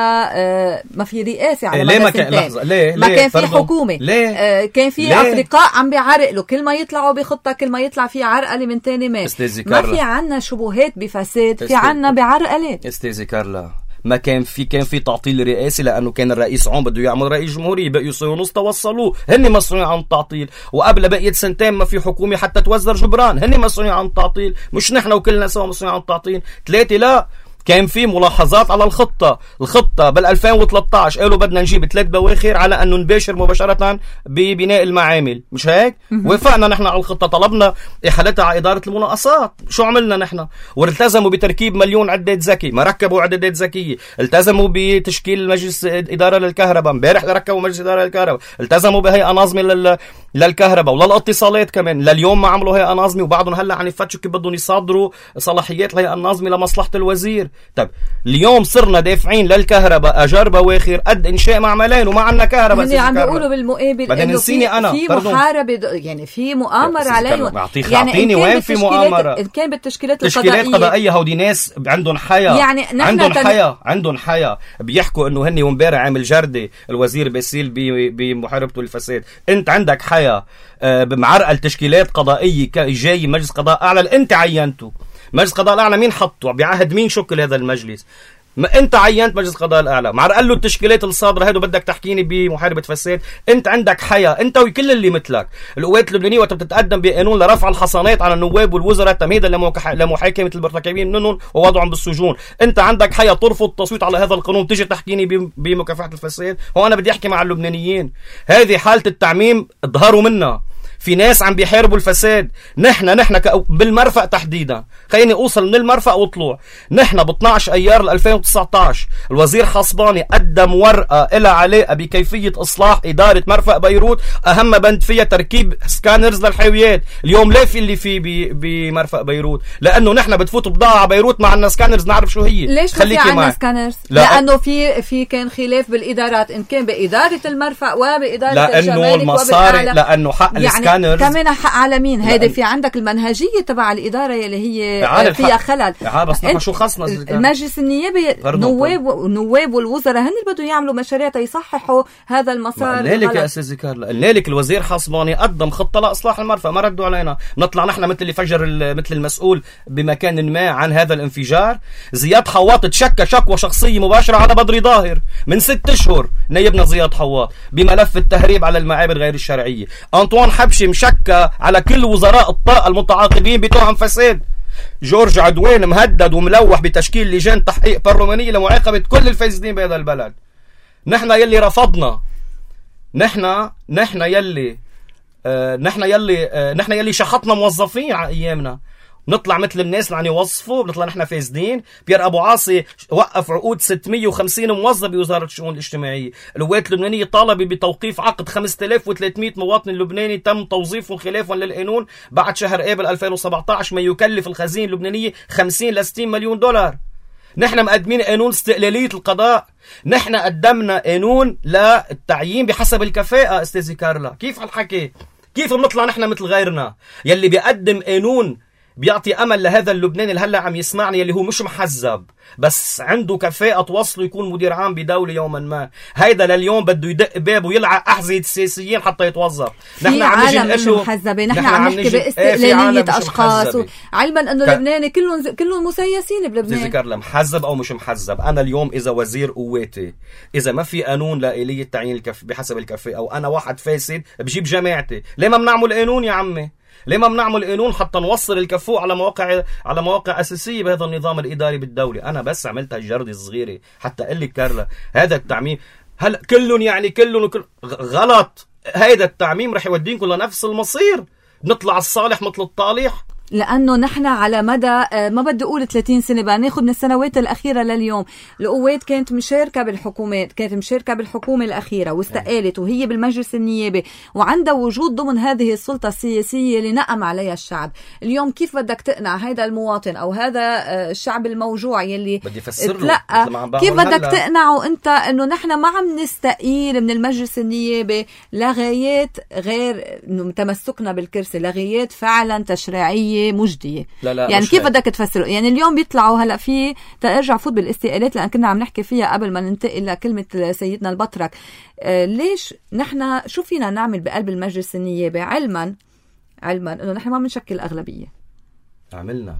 ما في رئاسة على مدى ما كان سنتين. ليه؟ ما ليه؟ كان في حكومة. ليه؟ كان في افرقاء عم بيعرقلوا، كل ما يطلعوا بخطة كل ما يطلع في عرقلة من تاني مات. ما في عنا شبهات بفساد، في عنا بعرقلة. استاذي كارلا ما كان في كان في تعطيل رئاسي لانه كان الرئيس عم بده يعمل رئيس جمهوري، بقوا صهيونيست توصلوه، هن مسؤولين عن التعطيل. وقبل بقيت سنتين ما في حكومه حتى توزر جبران، هن مسؤولين عن التعطيل، مش نحن وكلنا سوا مسؤولين عن التعطيل. ثلاثه لا، كان في ملاحظات على الخطة. الخطة بال ألفين وثلاثة عشر قالوا بدنا نجيب ثلاث بواخر على أنه نباشر مباشرة ببناء المعامل، مش هيك؟ وافقنا نحن على الخطة، طلبنا إحالتها على إدارة المناقصات. شو عملنا نحن؟ والتزموا بتركيب مليون عداد ذكي، ما ركبوا عدادات ذكية. التزموا بتشكيل مجلس إدارة للكهرباء، امبارح ركبوا مجلس إدارة للكهرباء. التزموا بهيئة ناظمة لل... للكهرباء وللاتصالات كمان. لليوم ما عملوا هيئة ناظمة وبعضهم هلا عم يفتشوا كيف بدهم يصادروا صلاحيات الهيئة الناظمة لمصلحة الوزير. طب اليوم صرنا دافعين للكهرباء اجار بواخر قد انشاء معملين وما عندنا كهرباء. اللي عم بيقولوا بالمقابل انه في, أنا. في محاربه، يعني في مؤامره عليهم. يعني اعطيني وين في مؤامره؟ ان كان بالتشكيلات القضائيه. تشكيلات قضائيه هودي ناس عندهم حياه، يعني عندهم تن... حياه عندهم حياه بيحكوا انه هني وامبارح عامل جردي الوزير باسيل بمحاربته الفساد. انت عندك حياه بمعرقل تشكيلات قضائيه جاي مجلس قضاء اعلى انت عينته. مجلس قضاء الأعلى مين حطه؟ بعهد مين شكل هذا المجلس؟ ما انت عينت مجلس قضاء الأعلى، مع قال له التشكيلات الصادرة هيدو بدك تحكيني بمحاربة فساد. انت عندك حياة، انت وكل اللي مثلك. القوات اللبنانية وقت بتتقدم بقانون لرفع الحصانات على النواب والوزراء تمهيدا لمحاكمة المرتكبين منهم ووضعهم بالسجون، انت عندك حياة ترفض التصويت على هذا القانون، تيجي تحكيني بمكافحة الفساد. هو انا بدي احكي مع اللبنانيين، هذه حالة التعميم اظهروا منها. في ناس عم بيحاربوا الفساد. نحن نحن بالمرفق تحديدا، خليني اوصل من المرفق واطلع. نحن ب اثناشر ايار ألفين وتسعة عشر الوزير حصباني قدم ورقه لها علاقه بكيفيه اصلاح اداره مرفق بيروت، اهم بند فيها تركيب سكانرز للحاويات. اليوم ليه في اللي فيه بمرفق بيروت؟ لانه نحن بتفوت بضاعه على بيروت ما عندنا سكانرز نعرف شو هي. ليش ما في عندنا سكانرز؟ لانه في في كان خلاف بالادارات، ان كان باداره المرفق وباداره لانه المصاري، لانه حق يعني كمان حق على مين؟ هيدا في عندك المنهجية تبع الإدارة اللي هي فيها خلل. بس نحن شو خصنا؟ المجلس النيابي نواب والنواب والوزراء هن اللي بدهم يعملوا مشاريع يصححوا هذا المسار. ليلك يا أستاذ كارلا، ليلك الوزير حصباني قدم خطة لإصلاح المرفأ ما ردوا علينا. نطلع نحن مثل اللي فجر مثل المسؤول بمكان ما عن هذا الانفجار. زياد حواط تشكى شكوى شخصية مباشرة على بدري ظاهر من ست أشهر، نيبنا زياد حواط بملف التهريب على المعابر غير الشرعية. أنطوان حبشي مشكى على كل وزراء الطاقة المتعاقبين بتهم فساد. جورج عدوان مهدد وملوح بتشكيل لجان تحقيق برلمانية لمعاقبة كل الفاسدين بهذا البلد. نحن يلي رفضنا، نحن نحن يلي آه نحن يلي آه نحن يلي شحطنا موظفين على ايامنا. نطلع مثل الناس اللي عم يوصفوا بنطلع نحن فاسدين. بيير ابو عاصي وقف عقود ستمية وخمسين موظف بوزاره الشؤون الاجتماعيه. القوات اللبنانيه طالبت بتوقيف عقد خمسة آلاف وثلاثمية مواطن لبناني تم توظيفهم خلافا للقانون بعد شهر ابريل ألفين وسبعة عشر، ما يكلف الخزينه اللبنانيه خمسين ل ستين مليون دولار. نحن مقدمين قانون استقلاليه القضاء، نحن قدمنا قانون للتعيين بحسب الكفاءه. استاذي كارلا كيف هالحكي؟ كيف بنطلع نحن مثل غيرنا يلي بيقدم قانون بيعطي امل لهذا اللبناني اللي هلا عم يسمعني، اللي هو مش محزب بس عنده كفاءة توصله يكون مدير عام بدولة يوما ما. هيدا لليوم بده يدق باب ويلعق أحذية السياسيين حتى يتوظف. نحن عم نجي نحن محزبة، نحن عم نحكي باستقلالية أشخاص، علما أنه ك... لبنان كلهم كلهم مسيسين بلبنان. ذكر لا محزب أو مش محزب. أنا اليوم إذا وزير قواتي، إذا ما في قانون لآلية تعيين الكف... بحسب الكفاءة، أو أنا واحد فاسد بجيب جماعتي، ليه ما بنعمل قانون يا عمي؟ ليه ما بنعمل قانون حتى نوصل الكفوء على مواقع على مواقع أساسية بهذا النظام الإداري بالدولة؟ أنا بس عملتها الجردة الصغيرة حتى أقول لك كارلا هذا التعميم هلا كلهم يعني كلهم وكل... غلط. هذا التعميم رح يودينكم لنفس المصير، نطلع الصالح مثل الطالح. لأنه نحن على مدى ما بدي أقول ثلاثين سنة بقى ناخد من السنوات الأخيرة لليوم، القوات كانت مشاركة بالحكومات، كانت مشاركة بالحكومة الأخيرة واستقالت وهي بالمجلس النيابي وعندها وجود ضمن هذه السلطة السياسية اللي نقم عليها الشعب. اليوم كيف بدك تقنع هذا المواطن أو هذا الشعب الموجوع يلي بدي أفسر له، كيف بدك تقنعه أنت أنه نحن ما عم نستقيل من المجلس النيابي لغايات غير إنه تمسكنا بالكرسي، لغايات فعلا تشريعية مجدية؟ لا لا يعني كيف بدك تفسره؟ يعني اليوم بيطلعوا هلا في ترجع فوت بالاستقالات لأن كنا عم نحكي فيها قبل ما ننتقل لكلمة سيدنا البطرك. آه ليش نحن شو فينا نعمل بقلب المجلس النيابي علما علما انه نحن ما بنشكل أغلبية؟ عملنا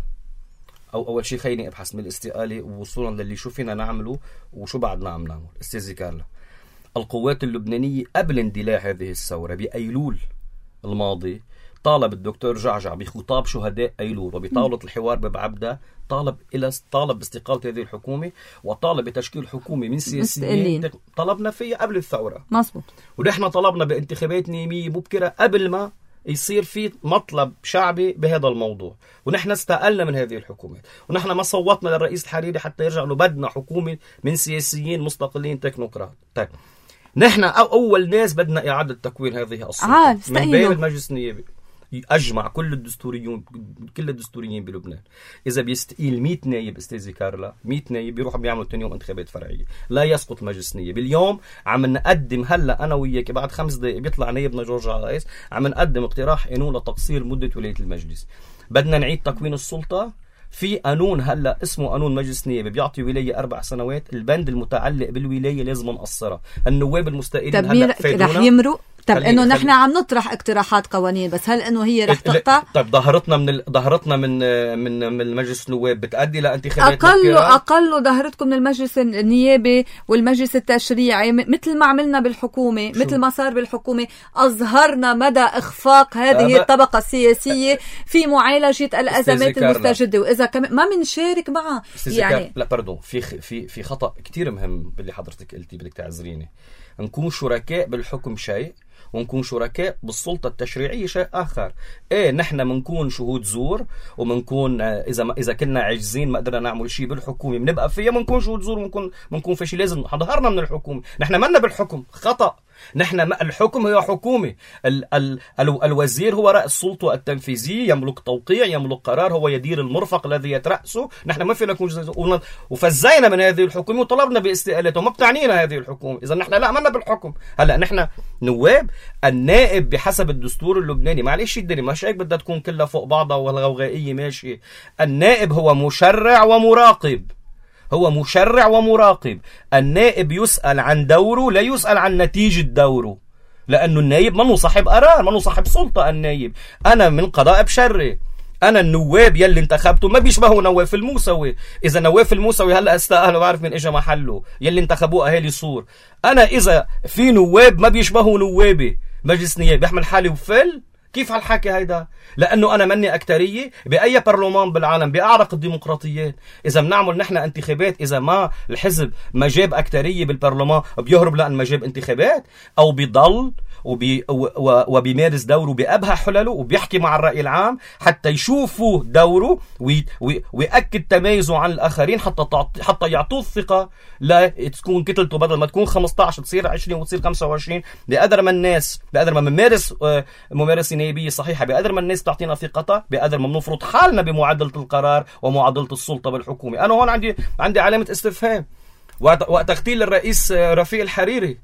أو أول شيء خليني أبحث من الاستقالة ووصولا للي شو فينا نعمله وشو بعدنا عم نعمل. استاذي كارلا، القوات اللبنانية قبل اندلاع هذه الثورة بأيلول الماضي طالب الدكتور جعجع بخطاب شهداء أيلول وبطاولة الحوار ببعبدة طالب إلى طالب باستقالة هذه الحكومة وطالب بتشكيل حكومة من سياسيين طلبنا فيها قبل الثورة. مظبوط. ونحن طلبنا بانتخابات نيمية مبكرة قبل ما يصير في مطلب شعبي بهذا الموضوع، ونحن استقلنا من هذه الحكومات، ونحن ما صوتنا للرئيس الحريري حتى يرجع انه بدنا حكومة من سياسيين مستقلين تكنوقراط. طيب نحن أول ناس بدنا إعادة تكوين هذه السلطة آه من بين المجلس النيابي. أجمع كل الدستوريين كل الدستوريين بلبنان إذا بيستقيل مية نايب استاذي كارلا، مية نايب بيروحوا بيعملوا تاني يوم انتخابات فرعية، لا يسقط المجلس النيابي. اليوم عم نقدم هلا أنا وياك بعد خمس دقائق بيطلع نايبنا جورج عقايس عم نقدم اقتراح قانون لتقصير مدة ولاية المجلس. بدنا نعيد تكوين السلطة. في قانون هلا اسمه قانون مجلس نيابي بيعطي ولايه اربع سنوات، البند المتعلق بالولايه لازم نقصرها. النواب المستقيلين هلا رح يمروا. طب انه نحن عم نطرح اقتراحات قوانين، بس هل انه هي رح تقطع؟ طيب ظهرتنا من ال... ظهرتنا من من من المجلس النواب بتؤدي لانتخابات اقل اقل ظهرتكم من المجلس النيابي والمجلس التشريعي مثل ما عملنا بالحكومه، شو؟ مثل ما صار بالحكومه اظهرنا مدى اخفاق هذه أبا... الطبقه السياسيه في معالجه الازمات المستجده، واذا كم... ما بنشارك معها يعني لا باردون في في في خطا كتير مهم باللي حضرتك قلتي، بدك تعذريني. نكون شركاء بالحكم شيء ونكون شركاء بالسلطة التشريعية شيء آخر. إيه نحن منكون شهود زور ومنكون إذا ما إذا كنا عاجزين ما قدرنا نعمل شيء بالحكومة بنبقى فيها منكون شهود زور ومنكون منكون في شيء. لازم حضرنا من الحكومة، نحن منا بالحكم خطأ. نحن الحكم هو حكومة، ال ال ال الوزير هو رأس السلطة التنفيذية، يملك توقيع يملك قرار، هو يدير المرفق الذي يترأسه. نحن ما فينا نكون وفزينا من هذه الحكومة وطلبنا باستقالته وما بتعنينا هذه الحكومة. إذا نحن لا منا بالحكم. هلا نحن نواب. النائب بحسب الدستور اللبناني معلش الدنيا مش هيك بدها تكون كلها فوق بعضها والغوغائية ماشية. النائب هو مشرع ومراقب، هو مشرع ومراقب. النائب يسأل عن دوره لا يسأل عن نتيجة دوره، لأنه النائب منه صاحب قرار منه صاحب سلطة. النائب أنا من قضاء بشري، أنا النواب يلي انتخبته ما بيشبهوا نواف الموسوي. إذا نواف الموسوي هلأ استقال وعارف من إجا محله يلي انتخبوه أهالي صور. أنا إذا في نواب ما بيشبهوا نوابي مجلس نيابي بيحمل حالي وفل. كيف هالحكي هيدا؟ لأنه أنا مني أكترية بأي برلمان بالعالم بأعرق الديمقراطيات. إذا بنعمل نحن انتخابات، إذا ما الحزب ما جاب أكترية بالبرلمان بيهرب لأن ما جاب انتخابات، أو بيضل وبي وبيمارس دوره بأبهى حلله وبيحكي مع الرأي العام حتى يشوفوا دوره وي وي ويأكد تميزه عن الآخرين حتى تعطي حتى يعطوه الثقة لا تكون كتلته بدل ما تكون خمسة عشر تصير عشرين وتصير خمسة وعشرين. بقدر ما الناس بقدر ما بنمارس ممارسة نيابية صحيحة، بقدر ما الناس تعطينا ثقتها، بقدر ما بنفرض حالنا بمعادلة القرار ومعادلة السلطة بالحكومة. أنا هون عندي عندي علامة استفهام. وقت اغتيل الرئيس رفيق الحريري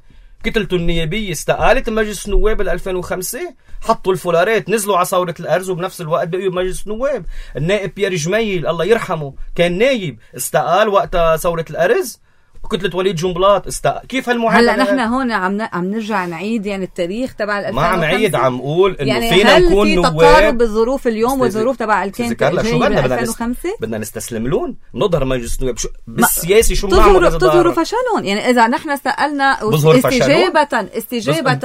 كتلته النيابية استقالت مجلس النواب ال ألفين وخمسة، حطوا الفولارات، نزلوا على ثورة الأرز، وبنفس الوقت بقيوا بمجلس النواب. النائب بيير جميل الله يرحمه كان نايب، استقال وقت ثورة الأرز. كتلة وليد جنبلاط استقال. كيف هالمعادلة؟ هلا نحن هون عم عم نرجع نعيد يعني التاريخ تبع ألفين وخمسة. ما عم عيد، عم قول انه يعني فينا نكون نواب. هل في تقارب بالظروف اليوم والظروف تبع الكان ألفين وخمسة؟ بدنا نستسلم لهم، نظهر مجلس نواب بالسياسي شو بنعمل؟ تظهروا فشلهم. يعني اذا نحن سالنا استجابه استجابه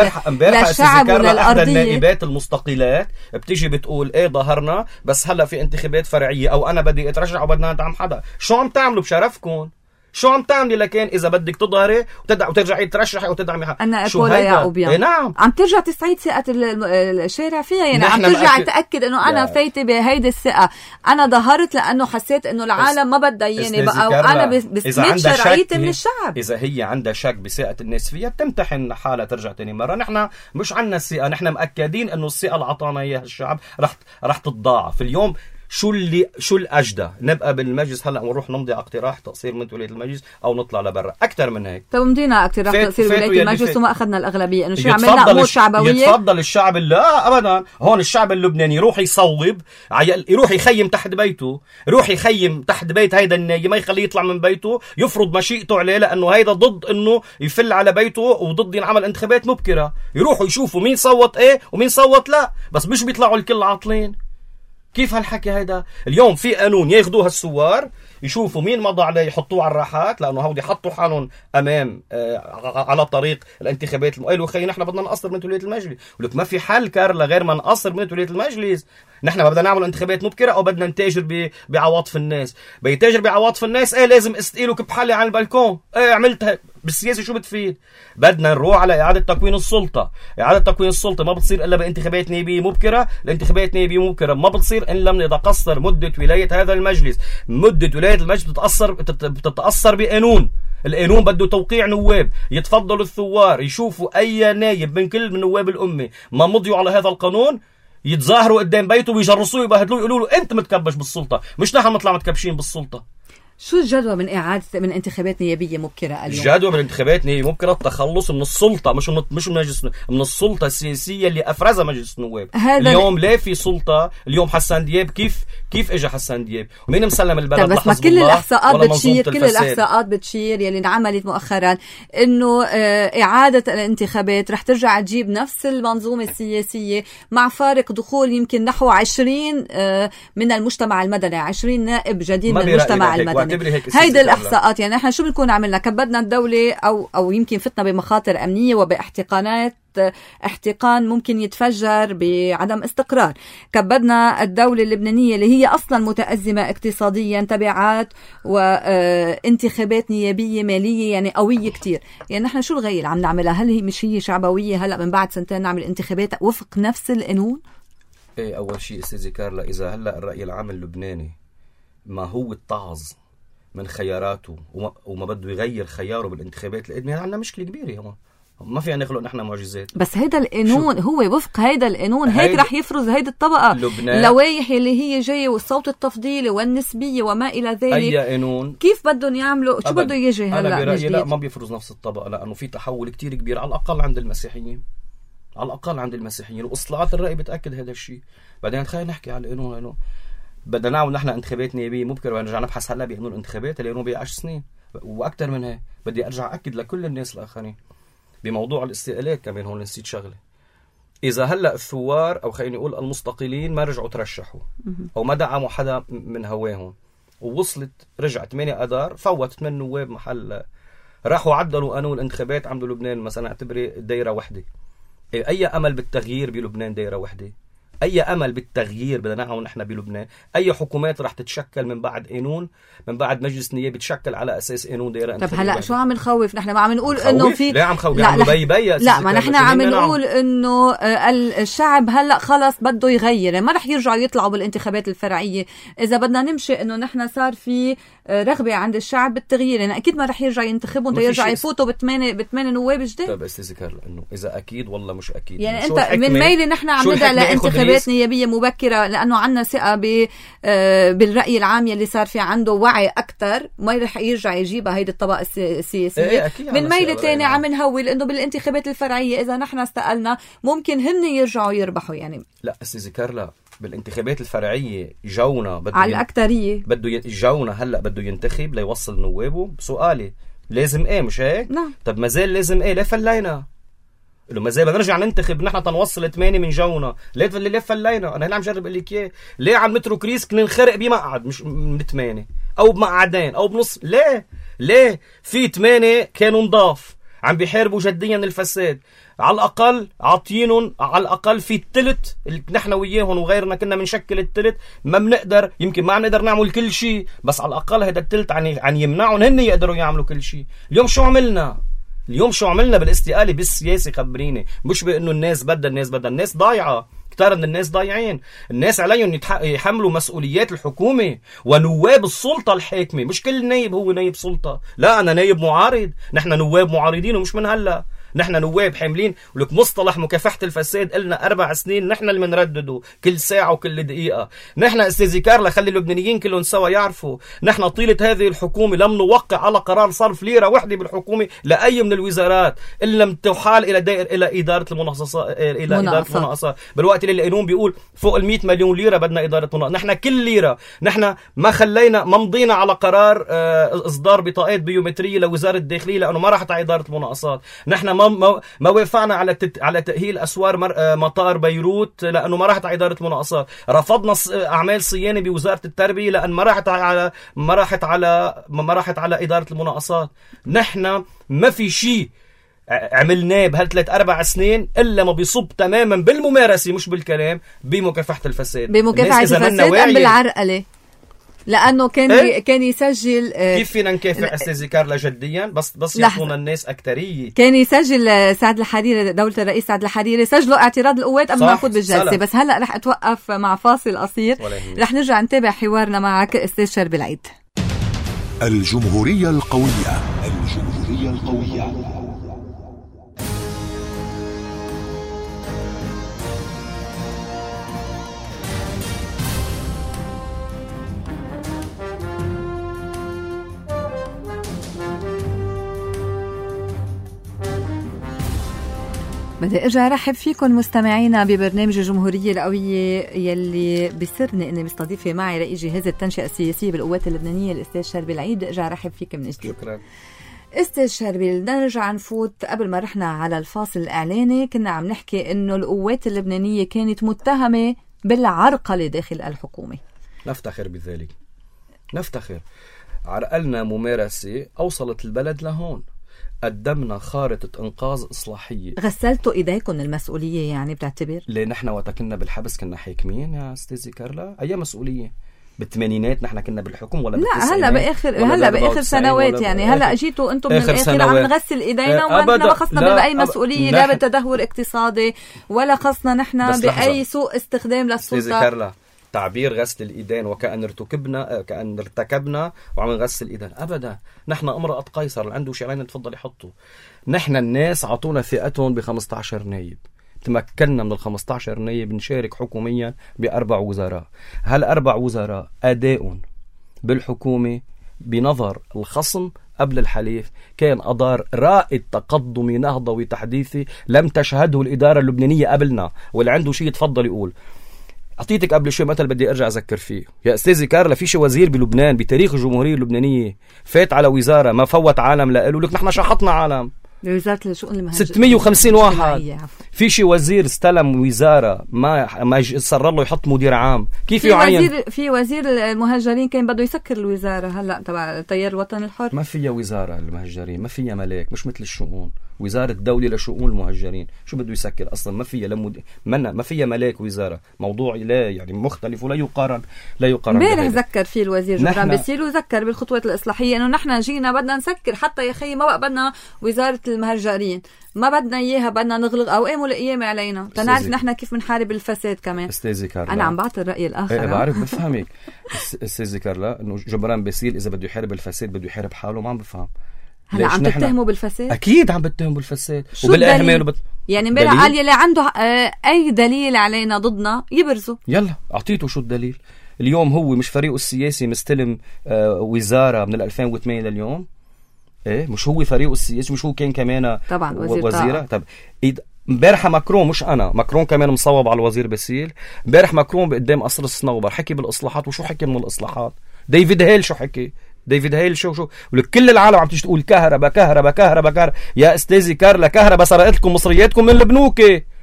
للشعب وللارضيه، النائبات المستقلات بتيجي بتقول ايه ظهرنا، بس هلا في انتخابات فرعيه او انا بدي اترشح وبدنا ندعم حدا. شو عم تعملوا بشرفكم؟ شو عم تعملي لكان اذا بدك تظهري وتدع وترجعي ترشحي وتدعمي حق؟ انا اقول يا اوبيا إيه نعم، عم ترجع تستعيد ثقه الشارع فيها. يعني عم ترجع تاكد انه انا فايته بهيدي الثقه، انا ظهرت لانه حسيت انه العالم ما بدها ياني بقى، وانا بسند شرعيتي من الشعب. اذا هي عندها شك بثقه الناس فيها تمتحن حالها ترجع تاني مره. نحن مش عنا الثقه، نحن مأكدين انه الثقه اللي عطانا اياها الشعب رح رح تتضاعف. اليوم شو اللي شو الاجدى؟ نبقى بالمجلس هلا ونروح نمضي على اقتراح تقصير من ولايه المجلس او نطلع لبرا؟ اكثر من هيك. طب مضينا اقتراح تقصير ولايه المجلس وما اخذنا الاغلبيه، انه شو عملنا امور شعبويه؟ يتفضل الشعب. لا ابدا، هون الشعب اللبناني يروح يصوب، يروح يخيم تحت بيته، يروح يخيم تحت بيت هيدا النايم، ما يخليه يطلع من بيته، يفرض مشيئته عليه لانه هيدا ضد انه يفل على بيته وضد ينعمل انتخابات مبكره. يروحوا يشوفوا مين صوت ايه ومين صوت لا، بس مش بيطلعوا الكل عاطلين. كيف هالحكي هيدا؟ اليوم في قانون ياخذوها الثوار يشوفوا مين مضى عليه يحطوه على الراحات، لانه هودي حطوا حالهم امام آه على طريق الانتخابات. قالوا خي نحن بدنا نقصر من ولايه المجلس، ولك ما في حل كارلا غير ما نقصر من ولايه المجلس. نحن ما بدنا نعمل انتخابات مبكره او بدنا نتاجر بعواطف الناس. بيتاجر بعواطف الناس ايه لازم استقيلك بحالي على البلكون، ايه عملتها بالسياسه شو بتفيد؟ بدنا نروح على اعاده تكوين السلطه. اعاده تكوين السلطه ما بتصير الا بانتخابات نيابيه مبكره. الانتخابات نيابيه مبكره ما بتصير ان لم نتقصر مده ولايه هذا المجلس. مده ولايه المجلس بتتاثر بتتاثر بقانون. القانون بده توقيع نواب. يتفضلوا الثوار يشوفوا اي نايب من كل من نواب الامه ما مضيوا على هذا القانون، يتظاهروا قدام بيته ويجرسوه ويبهدلوه يقولوا له انت متكبش بالسلطه، مش نحن نطلع متكبشين بالسلطه. شو الجدوى من إعادة من انتخابات نيابية مبكرة اليوم؟ الجدوى من انتخابات نيابية مبكرة التخلص من السلطة، مش من مش من مجلس، من السلطة السياسية اللي أفرزها مجلس النواب. اليوم لا في سلطة. اليوم حسان دياب كيف كيف إجا حسان دياب؟ ومين مسلم البلد بس ما كل الإحصاءات بتشير كل الإحصاءات بتشير يلي انعملت مؤخرا إنه إعادة الانتخابات رح ترجع تجيب نفس المنظومة السياسية مع فارق دخول يمكن نحو عشرين من المجتمع المدني، عشرين نائب جديد من المجتمع المدني. هيدا الإحصاءات. يعني نحن شو بنكون عملنا؟ كبدنا الدولة أو أو يمكن فتنا بمخاطر أمنية وباحتقانات احتقان ممكن يتفجر بعدم استقرار. كبدنا الدولة اللبنانية اللي هي أصلا متأزمة اقتصاديا، تبعات وانتخابات نيابية مالية يعني قوية كتير. يعني نحن شو الغير عم نعملها؟ هل هي مش هي شعبوية هلأ من بعد سنتين نعمل انتخابات وفق نفس القانون؟ ايه أول شيء أستاذي كارلا، إذا هلأ الرأي العام اللبناني ما هو التعظ من خياراته وما, وما بده يغير خياره بالانتخابات القادمة، عندنا مشكلة كبيرة. هون ما فينا نخلق نحن معجزات. بس هيدا القانون هو وفق هيدا القانون هيك رح يفرز هيدا الطبقة اللوائح اللي هي جاية والصوت التفضيلي والنسبية وما إلى ذلك. أي قانون كيف بدهم يعملوا؟ شو بده يجي هلا؟ أنا برأيي لا، ما بيفرز نفس الطبقة، لأنه في تحول كتير كبير على الأقل عند المسيحيين، على الأقل عند المسيحيين، وإصلاحات الرأي بتأكد هذا الشيء. بعدين خلينا نحكي على القانون. لأنه بدنا نعمل نحن انتخابات نيابية مبكرة ونرجع نبحث هلا بقانون الانتخابات اللي بقى عشر سنين وأكثر من هيك. بدي أرجع أكد لكل الناس الآخرين بموضوع الاستقالات كمان. هون نسيت شغله، اذا هلا الثوار او خليني اقول المستقلين ما رجعوا ترشحوا او ما دعموا حدا من هواهم، ووصلت رجعت ثمانية اذار فوت ثمان نواب محل، راحوا عدلوا قانون الانتخابات، عملوا لبنان مثلا اعتبري دايره وحده. اي امل بالتغيير بلبنان؟ دايره وحده. اي امل بالتغيير بدنا نعمل نحن بلبنان؟ اي حكومات رح تتشكل من بعد قانون، من بعد مجلس نيابي يتشكل على اساس قانون دايره؟ طب هلا شو عم نخوف؟ نحن ما عم نقول انه في لا عم خوف لا بي بي لا ما نحن عم نقول انه الشعب هلا خلص بده يغير، ما رح يرجعوا يطلعوا بالانتخابات الفرعيه. اذا بدنا نمشي انه نحن صار في رغبه عند الشعب بالتغيير، يعني اكيد ما رح يرجع ينتخبون يرجع يفوتوا بثمانيه بثمانيه نواب جداد. طب استذكر انه اذا اكيد والله مش اكيد، يعني انت من ميلي نحن عم ندعي لانتخابات انتخابات نيابية مبكرة لأنه عنا ثقة بالرأي العام يلي صار في عنده وعي أكتر، ما رح يرجع يجيبها هيدي الطبقة السياسية. إيه من ميلة تاني عم نهول إنه بالانتخابات الفرعية إذا نحن استقلنا ممكن هن يرجعوا يربحوا. يعني لا أستاذ كارلا، بالانتخابات الفرعية جونا بده على الأكترية بده ين... جونا هلا بده ينتخب ليوصل نوابه. سؤالي لازم ايه مش هيك؟ نعم. طب ما زال لازم ايه؟ ليه فلينا؟ لو ما زال بدنا نرجع ننتخب نحن تنوصل ثمانية من جونا، ليه ليه فلينا؟ انا هلا عم جرب اقول لك اياه، ليه عم نترك ريسك ننخرق بمقعد مش من ثمانية او بمقعدين او بنص؟ ليه؟ ليه في ثمانية كانوا نضاف عم بيحاربوا جديا الفساد، على الأقل عاطينهم على الأقل في الثلث اللي نحن وياهم وغيرنا كنا بنشكل الثلث. ما بنقدر يمكن ما بنقدر نعمل كل شيء، بس على الأقل هذا الثلث عن عن يمنعهم هن يقدروا يعملوا كل شيء. اليوم شو عملنا؟ اليوم شو عملنا بالاستقالة بالسياسة؟ خبريني. مش بأنه الناس بدها الناس بدها الناس ضايعة، كتار من الناس ضايعين. الناس عليهم يحملوا مسؤوليات الحكومة ونواب السلطة الحاكمة. مش كل نايب هو نايب سلطة، لا أنا نايب معارض، نحن نواب معارضين ومش من هلا، نحن نواب حاملين. ولك مصطلح مكافحة الفساد قلنا أربع سنين نحن اللي بنردده كل ساعة وكل دقيقة. نحن أستاذ كارلا خلي اللبنانيين كلهم سوا يعرفوا، نحن طيلة هذه الحكومة لم نوقع على قرار صرف ليرة واحدة بالحكومة لأي من الوزارات إلا لم تحال إلى دائر إلى إدارة المناقصات إلى إدارة المناقصات. بالوقت اللي القانون بيقول فوق المئة مليون ليرة بدنا إدارة مناقصات، نحن كل ليرة نحن ما خلينا ما مضينا على قرار آه إصدار بطاقات بيومترية لوزارة الداخلية لأنه ما راحت على إدارة المناقصات. نحن ما ما, ما وافقنا على تت... على تأهيل أسوار مر... مطار بيروت لأنه ما راحت على إدارة المناقصات. رفضنا ص... أعمال صيانة بوزارة التربية لأن ما راحت على ما راحت على ما راحت على إدارة المناقصات. نحن ما في شيء عملناه بهالثلاث أربع سنين إلا ما بيصب تماما بالممارسة مش بالكلام بمكافحة الفساد. بمكافحة الفساد أم بالعرقلة؟ لأنه كان إيه؟ كان يسجل آه كيف فينا نكافح أستاذ كارلا جديا بس بس يعطونا الناس أكترية. كان يسجل سعد الحريري، دولة الرئيس سعد الحريري سجلوا اعتراض القوات قبل ما نفوت بالجلسة سلام. بس هلأ رح أتوقف مع فاصل قصير، رح نرجع نتابع حوارنا معك أستاذ شربي العيد. الجمهورية القوية. الجمهورية القوية. بدي ارجع ارحب فيكم مستمعينا ببرنامج الجمهوريه القويه يلي بسرني اني مستضيفه معي رئيس جهاز التنشئه السياسيه بالقوات اللبنانيه الاستاذ شربي العيد. ارجع ارحب فيك من جديد. شكرا استاذ شربي. بدنا نرجع نفوت قبل ما رحنا على الفاصل الاعلاني كنا عم نحكي انه القوات اللبنانيه كانت متهمه بالعرقله داخل الحكومه. نفتخر بذلك، نفتخر. عرقلنا ممارسه اوصلت البلد لهون، قدمنا خارطة إنقاذ إصلاحية. غسلتوا إيديكم المسؤولية يعني بتعتبر؟ ليه نحن وقت كنا بالحبس كنا حاكمين يا أستاذي كارلا؟ أي مسؤولية؟ بالثمانينات نحن كنا بالحكم ولا لا هلا بآخر هلا بآخر سنوات يعني هلا اجيتوا أنتم من الآخر عم نغسل إيدينا وما نحن خصنا بأي مسؤولية لا بالتدهور اقتصادي ولا خصنا نحن بأي سوء استخدام للسلطة. أستاذي كارلا تعبير غسل الإيدين وكأن ارتكبنا كأن ارتكبنا وعم نغسل إيدين أبدا. نحن امرأة قيصر اللي عنده شيئين تفضل يحطوا. نحن الناس عطونا ثقتهم ب خمسة عشر نايب، تمكننا من ال خمسة عشر نايب نشارك حكوميا بأربع وزراء. هالأربع وزراء أداء بالحكومة بنظر الخصم قبل الحليف كان أدار رائد تقدمي نهضوي تحديثي لم تشهده الإدارة اللبنانية قبلنا. واللي عنده شيء يتفضل يقول. أعطيتك قبل شوي مثل بدي أرجع أذكر فيه يا أستاذي كارلا. في شي وزير بلبنان بتاريخ الجمهورية اللبنانية فات على وزارة ما فوت عالم لقالوا لك نحن شحطنا عالم وزارة الشؤون المهاجرين ستمية وخمسين واحد. في شي وزير استلم وزارة ما ما صار له يحط مدير عام. كيف في يعين؟ وزير في وزير المهاجرين كان بده يسكر الوزارة هلا تبع التيار الوطني الحر. ما فيها وزارة المهاجرين، ما فيها ملاك، مش مثل الشؤون. وزارة الدولة لشؤون المهاجرين شو بده يسكر أصلا؟ ما فيها لمد... منا ما فيها ملاك وزارة. موضوع لا يعني مختلف ولا يقارن لا يقارن. امبارح ذكر فيه الوزير جبران باسيل وذكر بالخطوات الإصلاحية إنه نحن جينا بدنا نسكر حتى يا خي ما بقى بدنا وزارة المهاجرين ما بدنا إياها بدنا نغلق أوقام والقيامة علينا تنعرف نحن كيف بنحارب الفساد كمان. أستاذي كارلا أنا عم بعطي الرأي الآخر. ايه بعرف بفهمك. أستاذي كارلا إنه جبران باسيل إذا بده يحارب الفساد بده يحارب حاله ما عم بفهم. هلا عم تتهموا بالفساد؟ اكيد عم بتهموا بالفساد وبالاهمال وبت... يعني امبارح قال يلي عنده آه اي دليل علينا ضدنا يبرزه. يلا اعطيته شو الدليل. اليوم هو مش فريقه السياسي مستلم آه وزاره من ألفين وثمانية لليوم؟ ايه مش هو فريقه السياسي؟ مش هو كان كمان طبعا وزير وزيره؟ طب امبارح ماكرون، مش انا، ماكرون كمان مصوب على الوزير باسيل. امبارح ماكرون قدام قصر الصنوبر حكي بالاصلاحات. وشو حكي من الاصلاحات؟ ديفيد هيل شو حكي؟ ديفيد هيل شو شو ولك كل العالم عم تيجي تقول كهرباء كهرباء كهرباء كهرباء. يا استاذي كارلا، كهرباء سرقت لكم مصرياتكم من البنوك،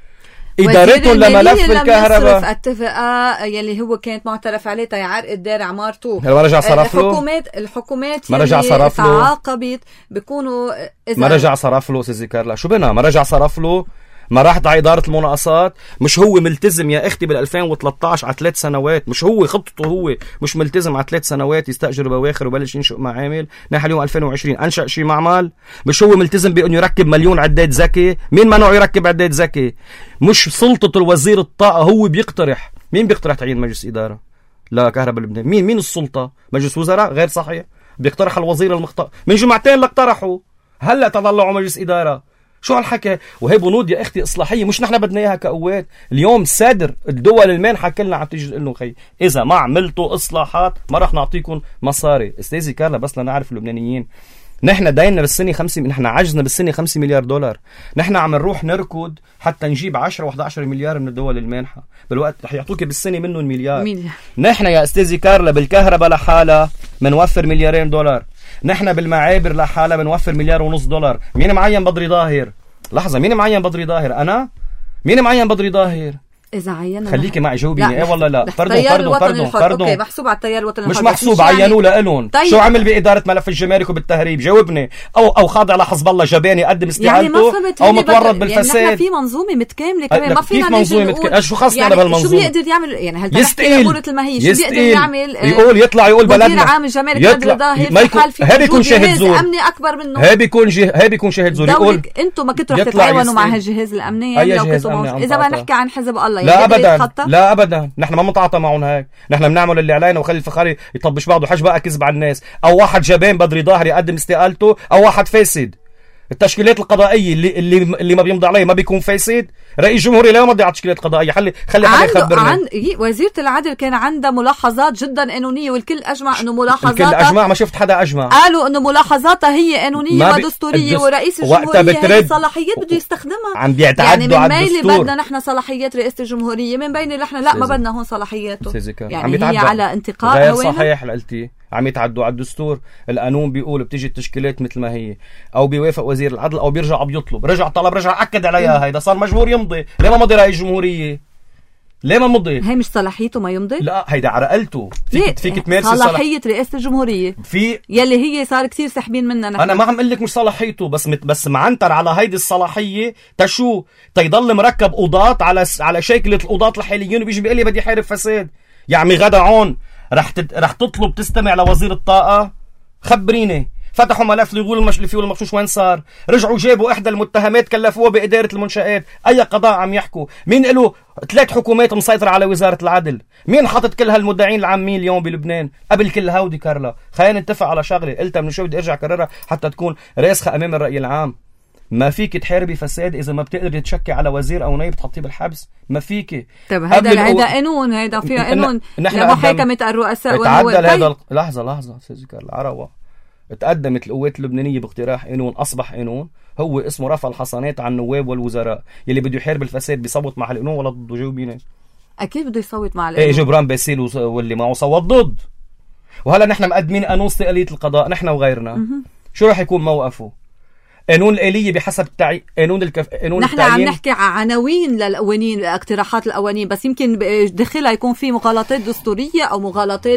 ادارتهم لملف الكهرباء. الاتفاقه يلي هو كانت معترف عليه يعرقد دار عمارته. ما رجع صرف له. الحكومات الحكومات ما رجع صرف له. تعاقبت بيكونوا اذا ما رجع صرف له. استاذي كارلا شو بنا؟ ما رجع صرف له. ما راح على إدارة المناقصات. مش هو ملتزم يا أختي بالألفين وثلاثة عشر على ثلاث سنوات؟ مش هو خطته، هو مش ملتزم على ثلاث سنوات يستأجر بواخر وبلش ينشئ معامل. نحن اليوم ألفين وعشرين أنشأ شيء معمل. مش هو ملتزم بأنه يركب مليون عداد ذكي؟ مين منعه يركب عداد ذكي؟ مش سلطة الوزير الطاقة هو بيقترح. مين بيقترح تعيين مجلس إدارة لا كهرباء لبنان؟ مين مين السلطة؟ مجلس وزراء؟ غير صحيح. بيقترح الوزير المختص من جمعتين اللي اقترحوا. هلا تطلعوا مجلس إدارة. شو هالحكي؟ وهي بنود يا اختي اصلاحيه، مش نحن بدنا اياها كقوات. اليوم صدر الدول المانحه كلنا عم تيجي تقول لهم خي اذا ما عملتوا اصلاحات ما راح نعطيكم مصاري. استاذي كارلا بس لنعرف اللبنانيين، نحن داينا بالسنه خمسة، نحن عجزنا بالسنه خمسة مليار دولار. نحن عم نروح نركض حتى نجيب عشرة وإحدى عشر مليار من الدول المانحه، بالوقت رح يعطوك بالسنه منه المليار. مليار. نحن يا استاذي كارلا بالكهرباء لحالها بنوفر مليارين دولار. نحن بالمعابر لحالها بنوفر مليار ونص دولار. مين معين بدري ظاهر؟ لحظة، مين معين بدري ظاهر؟ أنا؟ مين معين بدري ظاهر؟ إذا عينا خليكي معي جاوبيني. إيه والله لا. فردون فردون فردون فردون أوكي محسوب على التيار الوطني الحر. مش محسوب، عينوه لإلهم. طيب. شو عمل بإدارة ملف الجمارك وبالتهريب؟ جاوبني. أو أو خاضع لحزب الله جباني يقدم استقالته يعني أو متورط بالفساد. يعني في منظومة متكاملة كمان، ما فينا منظومة متكاملة. شو خاصنا يعني بهالمنظومة؟ شو بيقدر يعمل؟ يعني هل يستقيل قولة المهية شو بيقدر يعمل؟ يقول يطلع يقول بلدنا مدير عام الجمارك بدر ظاهر ما يكون هي بيكون شاهد زور أمني أكبر منه. هي بيكون هي بيكون شاهد زور. يقول أنتم ما كنتوا رح تتعاونوا مع هالجهاز الأمني لو كنتوا إذا بدنا نحكي عن حزب الله. لا أبدا لا أبدا، نحن ما متعاطى معهم هيك. نحن بنعمل اللي علينا وخلي الفخاري يطبش بعضه. حاج بقى كذب على الناس، او واحد جبان بدري ظاهر يقدم استقالته، او واحد فاسد. التشكيلات القضائيه اللي اللي اللي ما بيمضي عليه ما بيكون فاسد. رئيس جمهوري لا يمضي على التشكيلات القضائيه. خلي خلي حدا يخبرنا. عن وزيرة العدل كان عندها ملاحظات جدا قانونيه والكل اجمع انه ملاحظاتها الكل اجمع. ما شفت حدا اجمع. قالوا انه ملاحظاتها هي قانونيه ودستوريه ورئيس الجمهوريه هي صلاحيات بده يستخدمها. عم بيعتدوا يعني على الدستور. من بدنا نحن صلاحيات رئاسه الجمهوريه، من بين اللي احنا لا ما بدنا هون صلاحياته. يعني هي على انتقاء غير صحيح قلتي. عم يتعدوا على الدستور. القانون بيقول بتيجي التشكيلات مثل ما هي، او بيوافق وزير العدل او بيرجع بيطلب. رجع طلب رجع اكد عليها. هيدا صار مجبور يمضي. ليه ما مضي رئيس الجمهوريه؟ ليه ما مضي؟ هي مش صلاحيته ما يمضي؟ لا هيدا عرقلته. فيك فيك تمارسي صلاحيه رئاسه الجمهوريه في يلي هي صار كثير سحبين منها. نحن انا ما عم اقول لك مش صلاحيته، بس مت بس معنتر على هيدي الصلاحيه تشو تيضل مركب قضاة على على شكل القضاة الحاليين وبيجي بيقول لي بدي حارب فساد. يا عمي غدا عون رح تد... رح تطلب تستمع لوزير الطاقه؟ خبريني. فتحوا ملف ليقول المشلفي والمغشوش وين صار؟ رجعوا جابوا احدى المتهمات كلفوها باداره المنشآت. اي قضاء عم يحكوا؟ مين له ثلاث حكومات مسيطره على وزاره العدل؟ مين حاطط كل هالمدعين العامين اليوم بلبنان؟ قبل كل هودي كارلا خلينا نتفق على شغله قلتها من شوي بدي ارجع اكررها حتى تكون راسخه امام الراي العام. ما فيك تحاربي فساد اذا ما بتقدري تشكي على وزير او نائب تحطيه بالحبس. ما فيك. طيب هذا هذا قانون، هذا فيه قانون لمحاكمه الرؤساء والنواب. هذا لحظه لحظه استاذ كارلا عروه. تقدمت القوات اللبنانيه باقتراح قانون اصبح قانون هو اسمه رفع الحصانات عن النواب والوزراء. يلي بده يحارب الفساد بيصوت مع القانون ولا ضده؟ جاوبيني. اكيد بده يصوت مع القانون. ايه جبران باسيل واللي معه صوت ضد. وهلا نحن مقدمين قانون استقلاليه القضاء نحن وغيرنا. شو راح يكون موقفه؟ قانون الآلية بحسب التعيين. قانون الكف... قانون نحن التعيين. عم نحكي عن عناوين للقوانين، اقتراحات القوانين، بس يمكن داخلها يكون في مغالطات دستورية أو مغالطات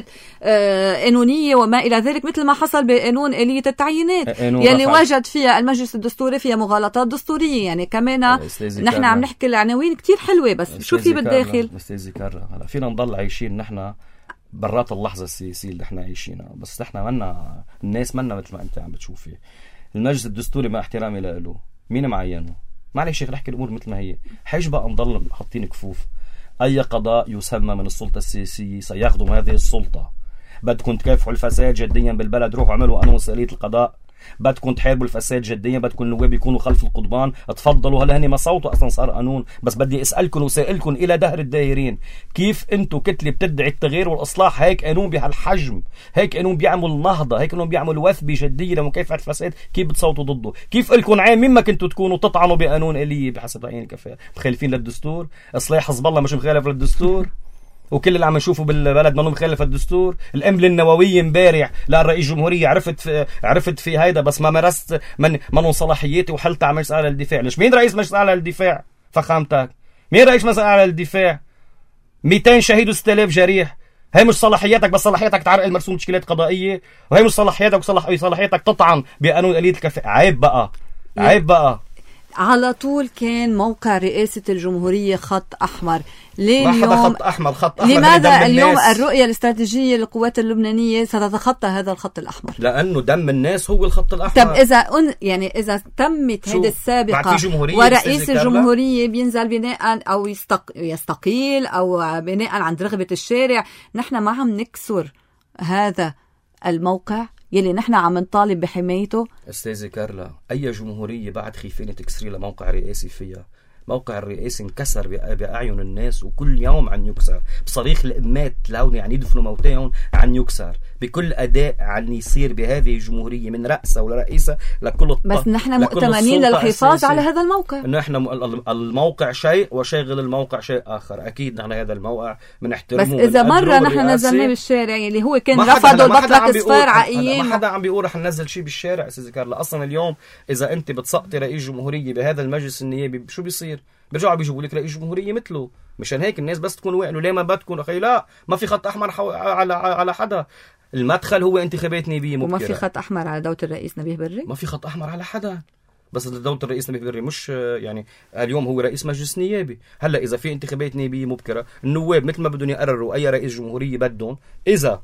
آه قانونية وما إلى ذلك، مثل ما حصل بقانون آلية التعيينات يلي وجد فيها المجلس الدستوري فيها مغالطات دستورية. يعني كمان نحن عم نحكي العناوين كتير حلوة، بس شو في بالداخل؟ استاذي كارلا هلا فينا نضل عايشين نحن برات اللحظة السياسية اللي نحن عايشينها، بس نحن منا الناس منا مثل ما أنت عم بتشوفي. المجلس الدستوري مع احترامي له مين معينه؟ معلش رح احكي الامور مثل ما هي. حيش بقى نضل حاطين كفوف. اي قضاء يسمى من السلطه السياسيه سيخدم هذه السلطه. بدكم تكافحوا الفساد جديا بالبلد، روحوا اعملوا قانون استقلاليه القضاء. بدكم تحاربوا الفساد جديا، بدكم النواب يكونوا خلف القضبان، تفضلوا. هلا هني ما صوتوا اصلا صار قانون. بس بدي اسالكم وسائلكم الى دهر الداهرين، كيف انتم كتله بتدعي التغيير والاصلاح هيك قانون بهالحجم، هيك قانون بيعمل نهضه، هيك قانون بيعمل وثبه جديه لمكافحه الفساد، كيف بتصوتوا ضده؟ كيف لكم عام مما كنتوا تكونوا تطعنوا بقانون آلية بحسب رايين الكفاءه؟ مخالفين للدستور؟ اصلاح حزب الله مش مخالف للدستور؟ وكل اللي عم نشوفه بالبلد ما مخالف الدستور. القنبله النوويه امبارح للرئيس الجمهوريه عرفت في عرفت في هيدا، بس ما مارست من من صلاحياتي وحلت على مجلس اعلى للدفاع. ليش مين رئيس مجلس اعلى للدفاع؟ فخامتك مين رئيس مجلس اعلى للدفاع؟ مئتين شهيد وستة آلاف جريح. هي مش صلاحياتك، بس صلاحياتك تعرقل مرسوم تشكيلات قضائيه، وهي مش صلاحياتك وصلاح صلاحياتك تطعن بقانون آلية الكفاءه. عيب بقى، عيب بقى. على طول كان موقع رئاسة الجمهورية خط أحمر. ليه ما اليوم حدا خط أحمر؟ خط أحمر لماذا اليوم الرؤية الاستراتيجية للقوات اللبنانية ستتخطى هذا الخط الأحمر؟ لأنه دم الناس هو الخط الأحمر. طب إذا أن يعني إذا تمت هذه السابقة ورئيس الجمهورية بينزل بناء أو يستق... يستقيل أو بناء عن رغبة الشارع، نحن ما عم نكسر هذا الموقع يلي نحن عم نطالب بحمايته. أستاذة كارلا، أي جمهورية بعد خيفين تكسري لموقع رئاسي فيها؟ موقع الرئاسي انكسر بأعين الناس، وكل يوم عن يكسر بصريخ الأمات لهون يعني يدفنوا موتاهم، عن يكسر بكل أداء عن يصير بهذه الجمهورية من رأسها ولرئيسها لكل الط... بس نحن مؤتمنين للحفاظ على هذا الموقع. نحن الموقع شيء وشاغل الموقع شيء آخر. أكيد نحن هذا الموقع بنحترمه. بس إذا مرة نحن نزلناه بالشارع اللي هو كان رفضوا البطلة إصفار عقيم، ما حدا عم بيقول رح ننزل شيء بالشارع. أستاذ كارلا، أصلا اليوم إذا أنت بتسقطي رئيس جمهورية بهذا المجلس النيابي شو بيصير؟ بيرجعوا بيجيبوا لك رئيس جمهورية مثله. مشان هيك الناس بس تكون وعلوا. ليه ما بدكم أخي؟ لا، ما في خط أحمر حو... على على حدا. المدخل هو انتخابات نيابية مبكرة. وما في خط أحمر على دولة الرئيس نبيه بري. ما في خط أحمر على حدا، بس دولة الرئيس نبيه بري مش يعني اليوم هو رئيس مجلس نيابي. هلا إذا في انتخابات نيابية مبكرة، النواب مثل ما بدهم يقرروا أي رئيس جمهورية بدهم. إذا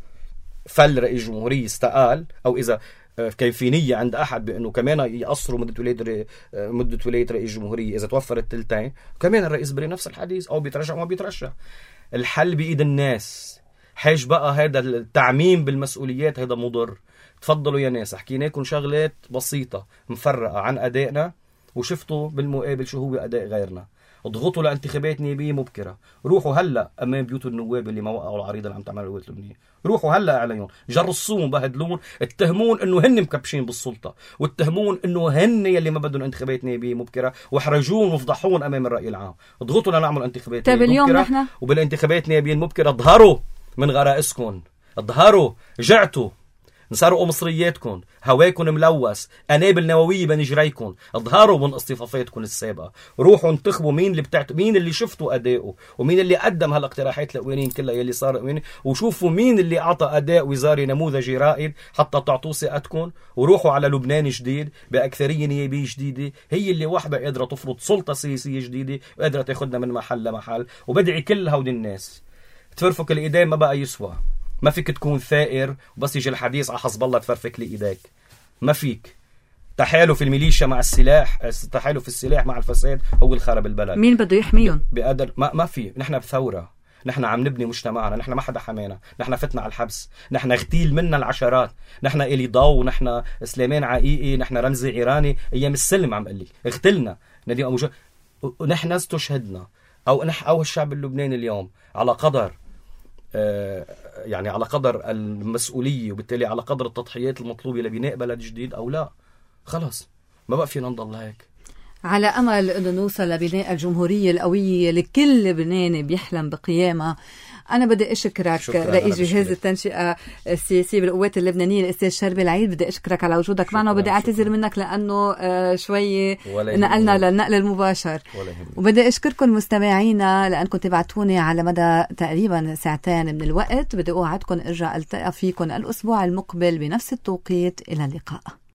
فل رئيس جمهورية استقال، أو إذا كان في نية عند أحد بأنه كمان يقصروا مدة ولاية مدة ولاية رئيس جمهورية، إذا توفرت تلتين كمان الرئيس بري نفس الحديث، أو بيترشح وما بيترشح. الحل بإيد الناس. حيش بقى هذا التعميم بالمسؤوليات هذا مضر. تفضلوا يا ناس، حكينا لكم شغلات بسيطة مفرقة عن أدائنا، وشفتوا بالمقابل شو هو أداء غيرنا. اضغطوا لانتخابات نيابية مبكرة. روحوا هلا أمام بيوت النواب اللي ما وقعوا العريضة اللي عم تعمل القوات اللبنانية. روحوا هلا عليهم، جرصوهم، بهدلون، اتهمون انه هن مكبشين بالسلطة، واتهمون انه هن يلي ما بدهم انتخابات نيابية مبكرة، واحرجون وفضحون امام الرأي العام. اضغطوا لنعمل انتخابات طيب نيابية مبكرة. نحن... وبالانتخابات نيابية مبكرة اظهروا من غرائزكم، اظهروا، جعتوا، نسرقوا مصرياتكم، هواكم ملوث، انابل نوويه بين جريكم، اظهروا من اصطفافاتكم السابقه. روحوا انتخبوا مين اللي بتاعت مين اللي شفتوا اداؤه، ومين اللي قدم هالاقتراحات القوانين كلها يلي صار، وشوفوا مين اللي اعطى اداء وزاري نموذجي رائد حتى تعطوا ثقتكم. وروحوا على لبنان جديد باكثريه نيابيه جديده، هي اللي وحده قادره تفرض سلطه سياسيه جديده وقادره تاخذنا من محل لمحل. وبدعي كل هودي الناس تفرفك الايدين ما بقى يسوى. ما فيك تكون ثائر وبس يجي الحديث على حزب الله تفرفك لي ايديك. ما فيك. تحالف الميليشيا مع السلاح، تحالف السلاح مع الفساد هو الخرب البلد. مين بده يحميهم؟ بقدر ما ما في. نحن بثوره، نحن عم نبني مجتمعنا، نحن ما حدا حمانا، نحن فتنا على الحبس، نحن اغتيل منا العشرات، نحن إلي ضو، نحن سليمان عقيقي، نحن رمزي عيراني ايام السلم عم قلي اغتلنا ندي أموجه. ونحن استشهدنا او نح او الشعب اللبناني اليوم على قدر يعني على قدر المسؤولية، وبالتالي على قدر التضحيات المطلوبة لبناء بلد جديد أو لا. خلاص ما بقى فينا نضل هيك. على أمل أنه نوصل لبناء الجمهورية القوية لكل لبناني بيحلم بقيامها. أنا بدي أشكرك رئيس جهاز التنشئة السياسية بالقوات اللبنانية الأستاذ شربي العيد. بدي أشكرك على وجودك معنا، وبدي أعتذر منك لأنه شوي نقلنا للنقل المباشر. وبدي أشكركم مستمعينا لأنكم تبعتوني على مدى تقريبا ساعتين من الوقت. بدي أوعدكم أرجع ألتقى فيكم الأسبوع المقبل بنفس التوقيت. إلى اللقاء.